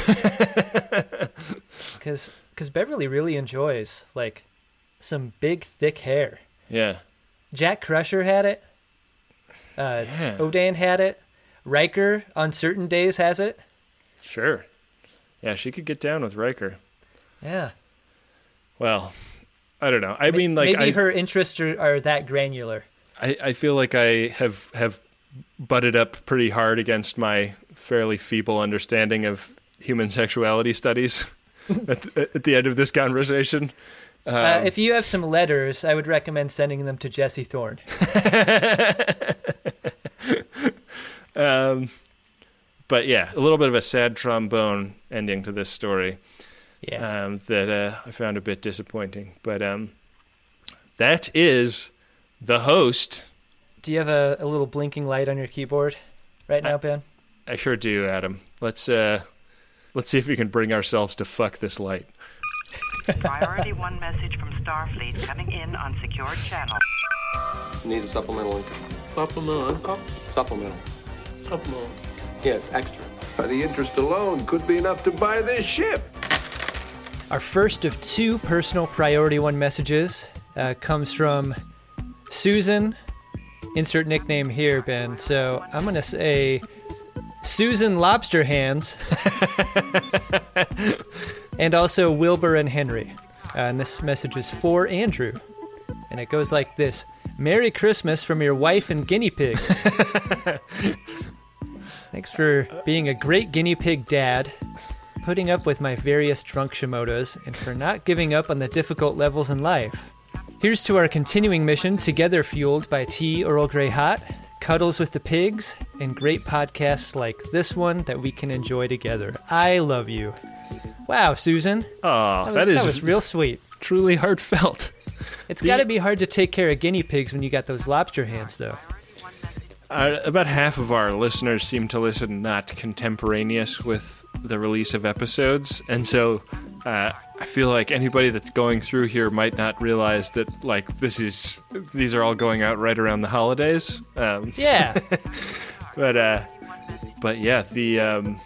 Speaker 1: Because because Beverly really enjoys, like, some big, thick hair.
Speaker 2: Yeah.
Speaker 1: Jack Crusher had it. Uh,
Speaker 2: yeah.
Speaker 1: Odan had it. Riker, on certain days, has it.
Speaker 2: Sure. Yeah, she could get down with Riker.
Speaker 1: Yeah.
Speaker 2: Well, I don't know. I mean, like...
Speaker 1: Maybe
Speaker 2: I,
Speaker 1: her interests are, are that granular.
Speaker 2: I, I feel like I have have butted up pretty hard against my fairly feeble understanding of human sexuality studies at, at the end of this conversation. Um,
Speaker 1: uh, if you have some letters, I would recommend sending them to Jesse Thorne.
Speaker 2: um, but yeah, a little bit of a sad trombone ending to this story.
Speaker 1: Yeah,
Speaker 2: um, that uh, I found a bit disappointing. But um, that is The Host.
Speaker 1: Do you have a, a little blinking light on your keyboard right now,
Speaker 2: I,
Speaker 1: Ben?
Speaker 2: I sure do, Adam. Let's uh, let's see if we can bring ourselves to fuck this light.
Speaker 8: Priority one message from Starfleet coming in on secured channel.
Speaker 9: Need a supplemental income. Supplemental income? Supplemental. Supplemental. Yeah, it's extra.
Speaker 10: The interest alone could be enough to buy this ship.
Speaker 1: Our first of two personal priority one messages uh, comes from Susan. Insert nickname here, Ben. So I'm going to say Susan Lobster Hands. And also Wilbur and Henry. Uh, and this message is for Andrew. And it goes like this. Merry Christmas from your wife and guinea pigs. Thanks for being a great guinea pig dad, putting up with my various drunk Shimodas, and for not giving up on the difficult levels in life. Here's to our continuing mission, together fueled by tea Earl Grey hot, cuddles with the pigs, and great podcasts like this one that we can enjoy together. I love you. Wow, Susan.
Speaker 2: Oh,
Speaker 1: that,
Speaker 2: that
Speaker 1: was,
Speaker 2: is
Speaker 1: that was real sweet.
Speaker 2: Truly heartfelt.
Speaker 1: It's got to be hard to take care of guinea pigs when you got those lobster hands, though.
Speaker 2: Uh, about half of our listeners seem to listen not contemporaneous with the release of episodes, and so uh, I feel like anybody that's going through here might not realize that, like, this is these are all going out right around the holidays. Um,
Speaker 1: yeah,
Speaker 2: but uh, but yeah, the um,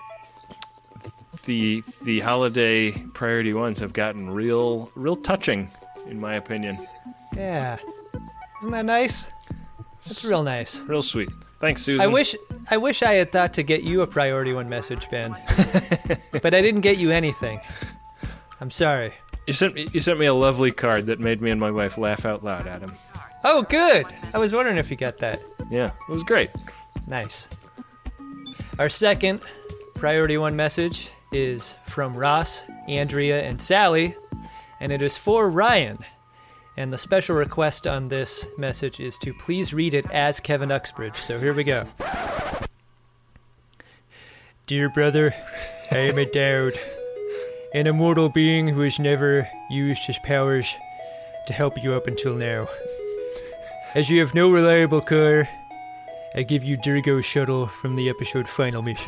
Speaker 2: the the holiday priority ones have gotten real real touching, in my opinion.
Speaker 1: Yeah, isn't that nice? That's real nice.
Speaker 2: Real sweet. Thanks, Susan.
Speaker 1: I wish I wish I had thought to get you a priority one message, Ben. But I didn't get you anything. I'm sorry.
Speaker 2: You sent me you sent me a lovely card that made me and my wife laugh out loud, Adam.
Speaker 1: Oh, good. I was wondering if you got that.
Speaker 2: Yeah, it was great.
Speaker 1: Nice. Our second priority one message is from Ross, Andrea, and Sally. and it is for Ryan. And the special request on this message is to please read it as Kevin Uxbridge. So here we go. Dear brother, I am a Dowd, an immortal being who has never used his powers to help you up until now. As you have no reliable car, I give you Durgo's shuttle from the episode Final Mission.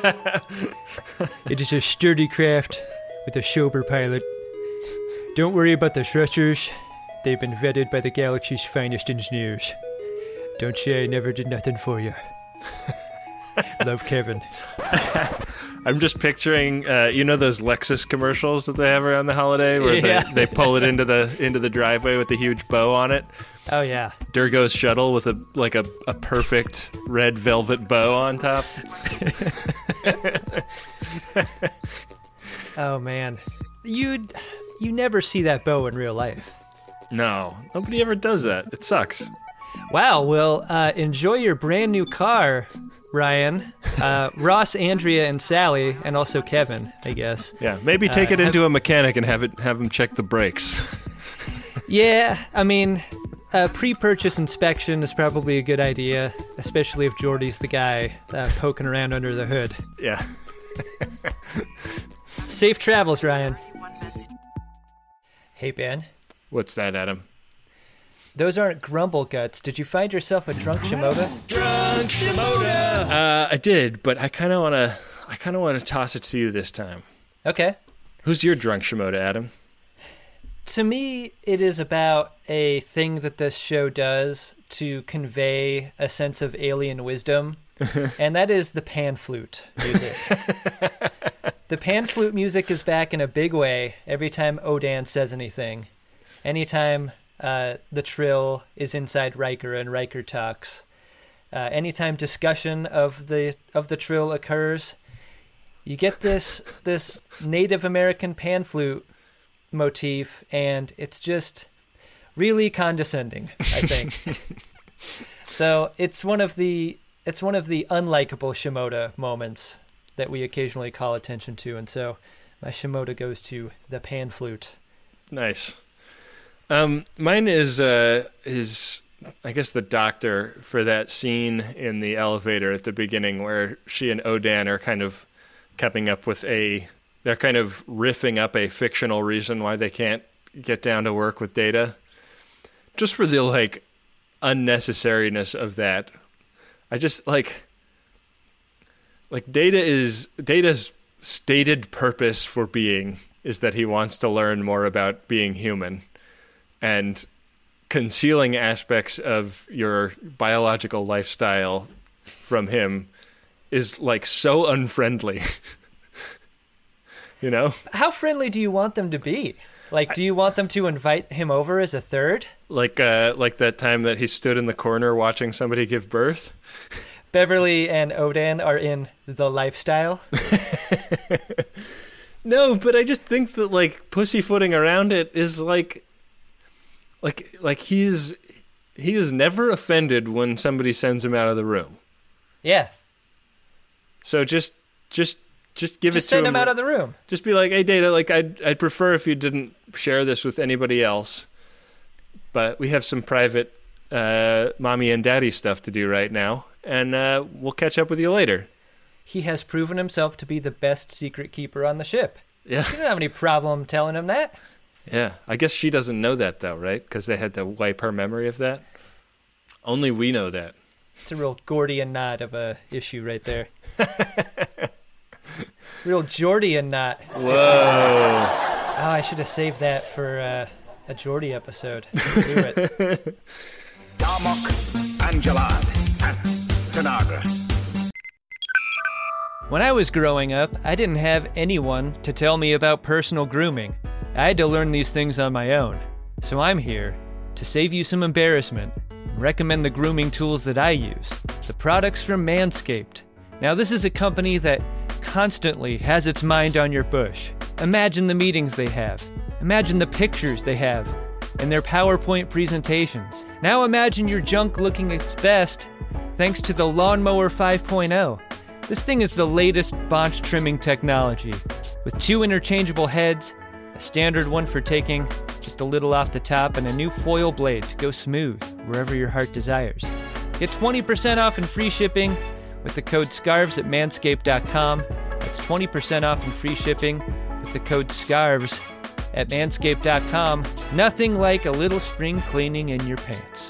Speaker 1: It is a sturdy craft with a sober pilot. Don't worry about the thrusters. They've been vetted by the galaxy's finest engineers. Don't say I never did nothing for you. Love, Kevin.
Speaker 2: I'm just picturing, uh, you know those Lexus commercials that they have around the holiday where
Speaker 1: Yeah.
Speaker 2: they, they pull it into the into the driveway with the huge bow on it?
Speaker 1: Oh, yeah.
Speaker 2: Durgo's shuttle with a like a, a perfect red velvet bow on top.
Speaker 1: Oh, man. You'd, you never see that bow in real life.
Speaker 2: No, nobody ever does that. It sucks.
Speaker 1: Wow, well, uh, enjoy your brand new car, Ryan. Uh, Ross, Andrea, and Sally, and also Kevin, I guess.
Speaker 2: Yeah, maybe take
Speaker 1: uh,
Speaker 2: it into
Speaker 1: have,
Speaker 2: a mechanic and have it have him check the brakes.
Speaker 1: Yeah, I mean, a pre-purchase inspection is probably a good idea, especially if Jordy's the guy uh, poking around under the hood.
Speaker 2: Yeah.
Speaker 1: Safe travels, Ryan. Hey, Ben.
Speaker 2: What's that, Adam?
Speaker 1: Those aren't grumble guts. Did you find yourself a drunk Shimoda?
Speaker 2: Drunk Shimoda. Uh, I did, but I kind of want to. I kind of want to toss it to you this time.
Speaker 1: Okay.
Speaker 2: Who's your drunk Shimoda, Adam?
Speaker 1: To me, it is about a thing that this show does to convey a sense of alien wisdom, and that is the pan flute music. The pan flute music is back in a big way every time Odan says anything. Anytime uh, the Trill is inside Riker and Riker talks. Uh, anytime discussion of the of the Trill occurs, you get this this Native American pan flute motif, and it's just really condescending, I think. So it's one of the it's one of the unlikable Shimoda moments that we occasionally call attention to, and so my Shimoda goes to the pan flute.
Speaker 2: Nice. Um, mine is uh, is I guess the doctor for that scene in the elevator at the beginning where she and Odan are kind of coming up with a they're kind of riffing up a fictional reason why they can't get down to work with Data. Just for the like unnecessariness of that. I just like like Data is Data's stated purpose for being is that he wants to learn more about being human. And concealing aspects of your biological lifestyle from him is like so unfriendly. You know?
Speaker 1: How friendly do you want them to be? Like, do you want them to invite him over as a third?
Speaker 2: Like uh, like that time that he stood in the corner watching somebody give birth?
Speaker 1: Beverly and Odan are in the lifestyle?
Speaker 2: No, but I just think that, like, pussyfooting around it is like... Like, like he's he is never offended when somebody sends him out of the room.
Speaker 1: Yeah.
Speaker 2: So just just just give
Speaker 1: just
Speaker 2: it to him.
Speaker 1: Send him out of the room.
Speaker 2: Just be like, hey, Data, like I'd I'd prefer if you didn't share this with anybody else. But we have some private uh, mommy and daddy stuff to do right now, and uh, we'll catch up with you later.
Speaker 1: He has proven himself to be the best secret keeper on the ship.
Speaker 2: Yeah.
Speaker 1: You don't have any problem telling him that.
Speaker 2: Yeah, I guess she doesn't know that, though, right? Because they had to wipe her memory of that. Only we know that.
Speaker 1: It's a real Gordian knot of a issue right there. Real Jordian knot.
Speaker 2: Whoa.
Speaker 1: Oh, I should have saved that for uh, a Geordie episode. Let's do it.
Speaker 3: Darmok, Angelad, and Tanagra.
Speaker 1: When I was growing up, I didn't have anyone to tell me about personal grooming. I had to learn these things on my own. So I'm here to save you some embarrassment and recommend the grooming tools that I use, the products from Manscaped. Now, this is a company that constantly has its mind on your bush. Imagine the meetings they have. Imagine the pictures they have in their PowerPoint presentations. Now imagine your junk looking its best thanks to the Lawnmower five point oh. This thing is the latest bonch trimming technology with two interchangeable heads, a standard one for taking just a little off the top, and a new foil blade to go smooth wherever your heart desires. Get twenty percent off and free shipping with the code SCARVES at manscaped dot com. That's twenty percent off and free shipping with the code SCARVES at manscaped dot com. Nothing like a little spring cleaning in your pants.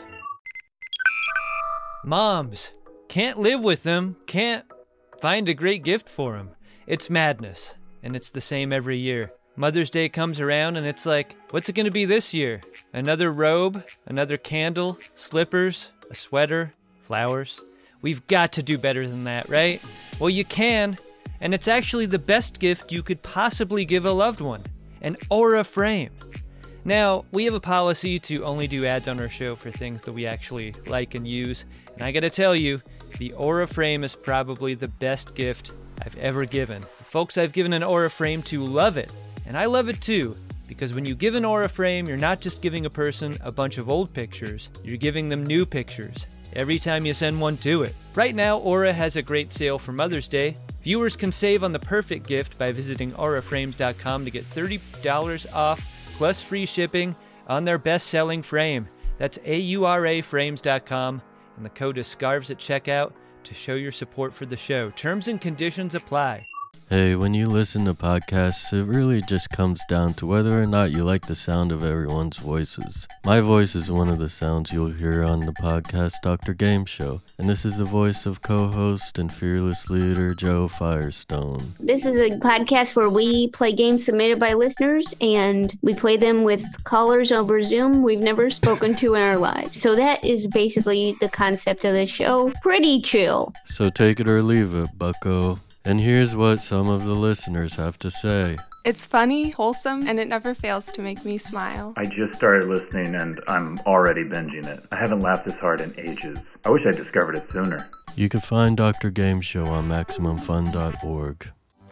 Speaker 1: Moms, can't live with them, can't find a great gift for them. It's madness, and it's the same every year. Mother's Day comes around and it's like, what's it going to be this year? Another robe, another candle, slippers, a sweater, flowers. We've got to do better than that, right? Well, you can, and it's actually the best gift you could possibly give a loved one, an Aura frame. Now, we have a policy to only do ads on our show for things that we actually like and use, and I gotta tell you, the Aura frame is probably the best gift I've ever given. The folks I've given an Aura frame to love it. And I love it too, because when you give an Aura frame, you're not just giving a person a bunch of old pictures, you're giving them new pictures every time you send one to it. Right now, Aura has a great sale for Mother's Day. Viewers can save on the perfect gift by visiting aura frames dot com to get thirty dollars off plus free shipping on their best-selling frame. That's A U R A frames dot com, and the code is SCARVES at checkout to show your support for the show. Terms and conditions apply.
Speaker 11: Hey, when you listen to podcasts, it really just comes down to whether or not you like the sound of everyone's voices. My voice is one of the sounds you'll hear on the podcast Doctor Game Show, and this is the voice of co-host and fearless leader Joe Firestone.
Speaker 12: This is a podcast where we play games submitted by listeners, and we play them with callers over Zoom we've never spoken to in our lives. So that is basically the concept of the show. Pretty chill.
Speaker 11: So take it or leave it, bucko. And here's what some of the listeners have to say.
Speaker 13: It's funny, wholesome, and it never fails to make me smile.
Speaker 14: I just started listening and I'm already binging it. I haven't laughed this hard in ages. I wish I discovered it sooner.
Speaker 11: You can find Doctor Game Show on maximum fun dot org.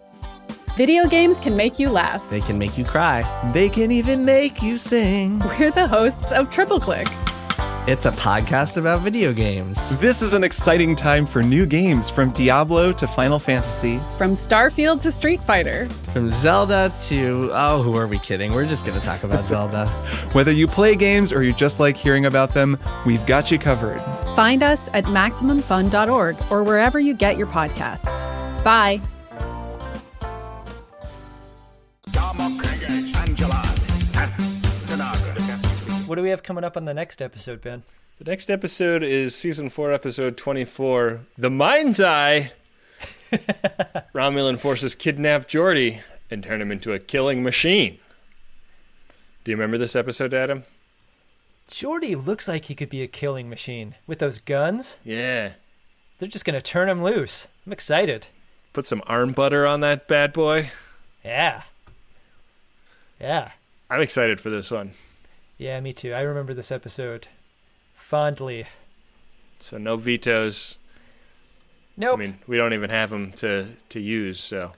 Speaker 15: Video games can make you laugh.
Speaker 16: They can make you cry. They can even make you sing.
Speaker 15: We're the hosts of Triple Click.
Speaker 16: It's a podcast about video games.
Speaker 17: This is an exciting time for new games, from Diablo to Final Fantasy.
Speaker 15: From Starfield to Street Fighter.
Speaker 16: From Zelda to... Oh, who are we kidding? We're just going to talk about Zelda.
Speaker 17: Whether you play games or you just like hearing about them, we've got you covered.
Speaker 15: Find us at maximum fun dot org or wherever you get your podcasts. Bye.
Speaker 1: What do we have coming up on the next episode, Ben?
Speaker 2: The next episode is season four, episode twenty-four, The Mind's Eye. Romulan forces kidnap Geordi and turn him into a killing machine. Do you remember this episode, Adam?
Speaker 1: Geordi looks like he could be a killing machine. With those guns?
Speaker 2: Yeah.
Speaker 1: They're just going to turn him loose. I'm excited.
Speaker 2: Put some arm butter on that bad boy.
Speaker 1: Yeah. Yeah.
Speaker 2: I'm excited for this one.
Speaker 1: Yeah, me too. I remember this episode fondly.
Speaker 2: So no vetoes.
Speaker 1: Nope.
Speaker 2: I mean, we don't even have them to, to use, so.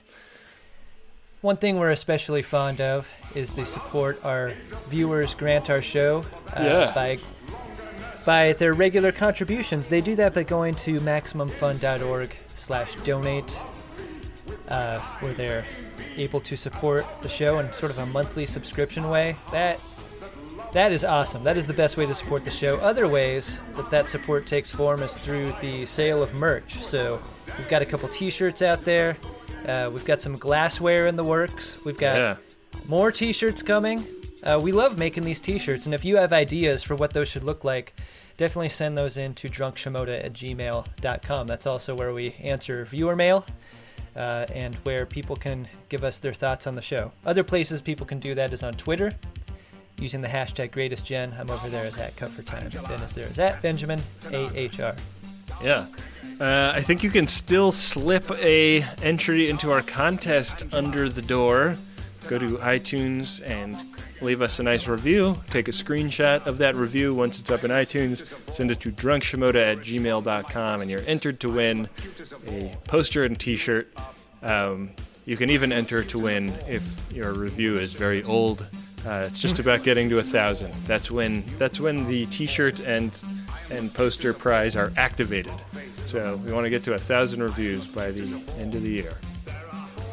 Speaker 1: One thing we're especially fond of is the support our viewers grant our show uh,
Speaker 2: yeah.
Speaker 1: by by their regular contributions. They do that by going to maximum fun dot org slash donate, uh, where they're able to support the show in sort of a monthly subscription way. That That is awesome. That is the best way to support the show. Other ways that that support takes form is through the sale of merch. So we've got a couple t-shirts out there. Uh, we've got some glassware in the works. We've got
Speaker 2: yeah.
Speaker 1: more t-shirts coming. Uh, we love making these t-shirts, and if you have ideas for what those should look like, definitely send those in to drunk shimoda at gmail dot com. That's also where we answer viewer mail uh, and where people can give us their thoughts on the show. Other places people can do that is on Twitter, using the hashtag GreatestGen. I'm over there as at Cut for Time. Ben is there as at Benjamin A H R.
Speaker 2: Yeah. Uh, I think you can still slip a entry into our contest under the door. Go to iTunes and leave us a nice review. Take a screenshot of that review once it's up in iTunes. Send it to drunk shimoda at gmail dot com, and you're entered to win a poster and t-shirt. Um, you can even enter to win if your review is very old. Uh, it's just about getting to a thousand. That's when that's when the t-shirt and and poster prize are activated. So we want to get to a thousand reviews by the end of the year.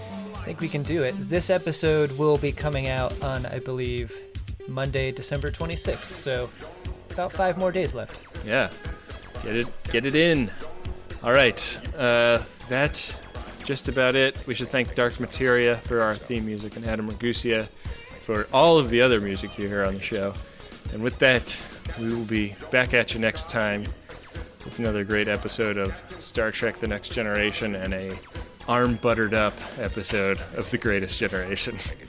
Speaker 1: think we can do it. This episode will be coming out on, I believe, Monday, December twenty-sixth. So about five more days left.
Speaker 2: Yeah. Get it get it in. All right. Uh, that's just about it. We should thank Dark Materia for our theme music and Adam Ragusia for all of the other music you hear on the show. And with that, we will be back at you next time with another great episode of Star Trek The Next Generation and a arm-buttered up episode of The Greatest Generation.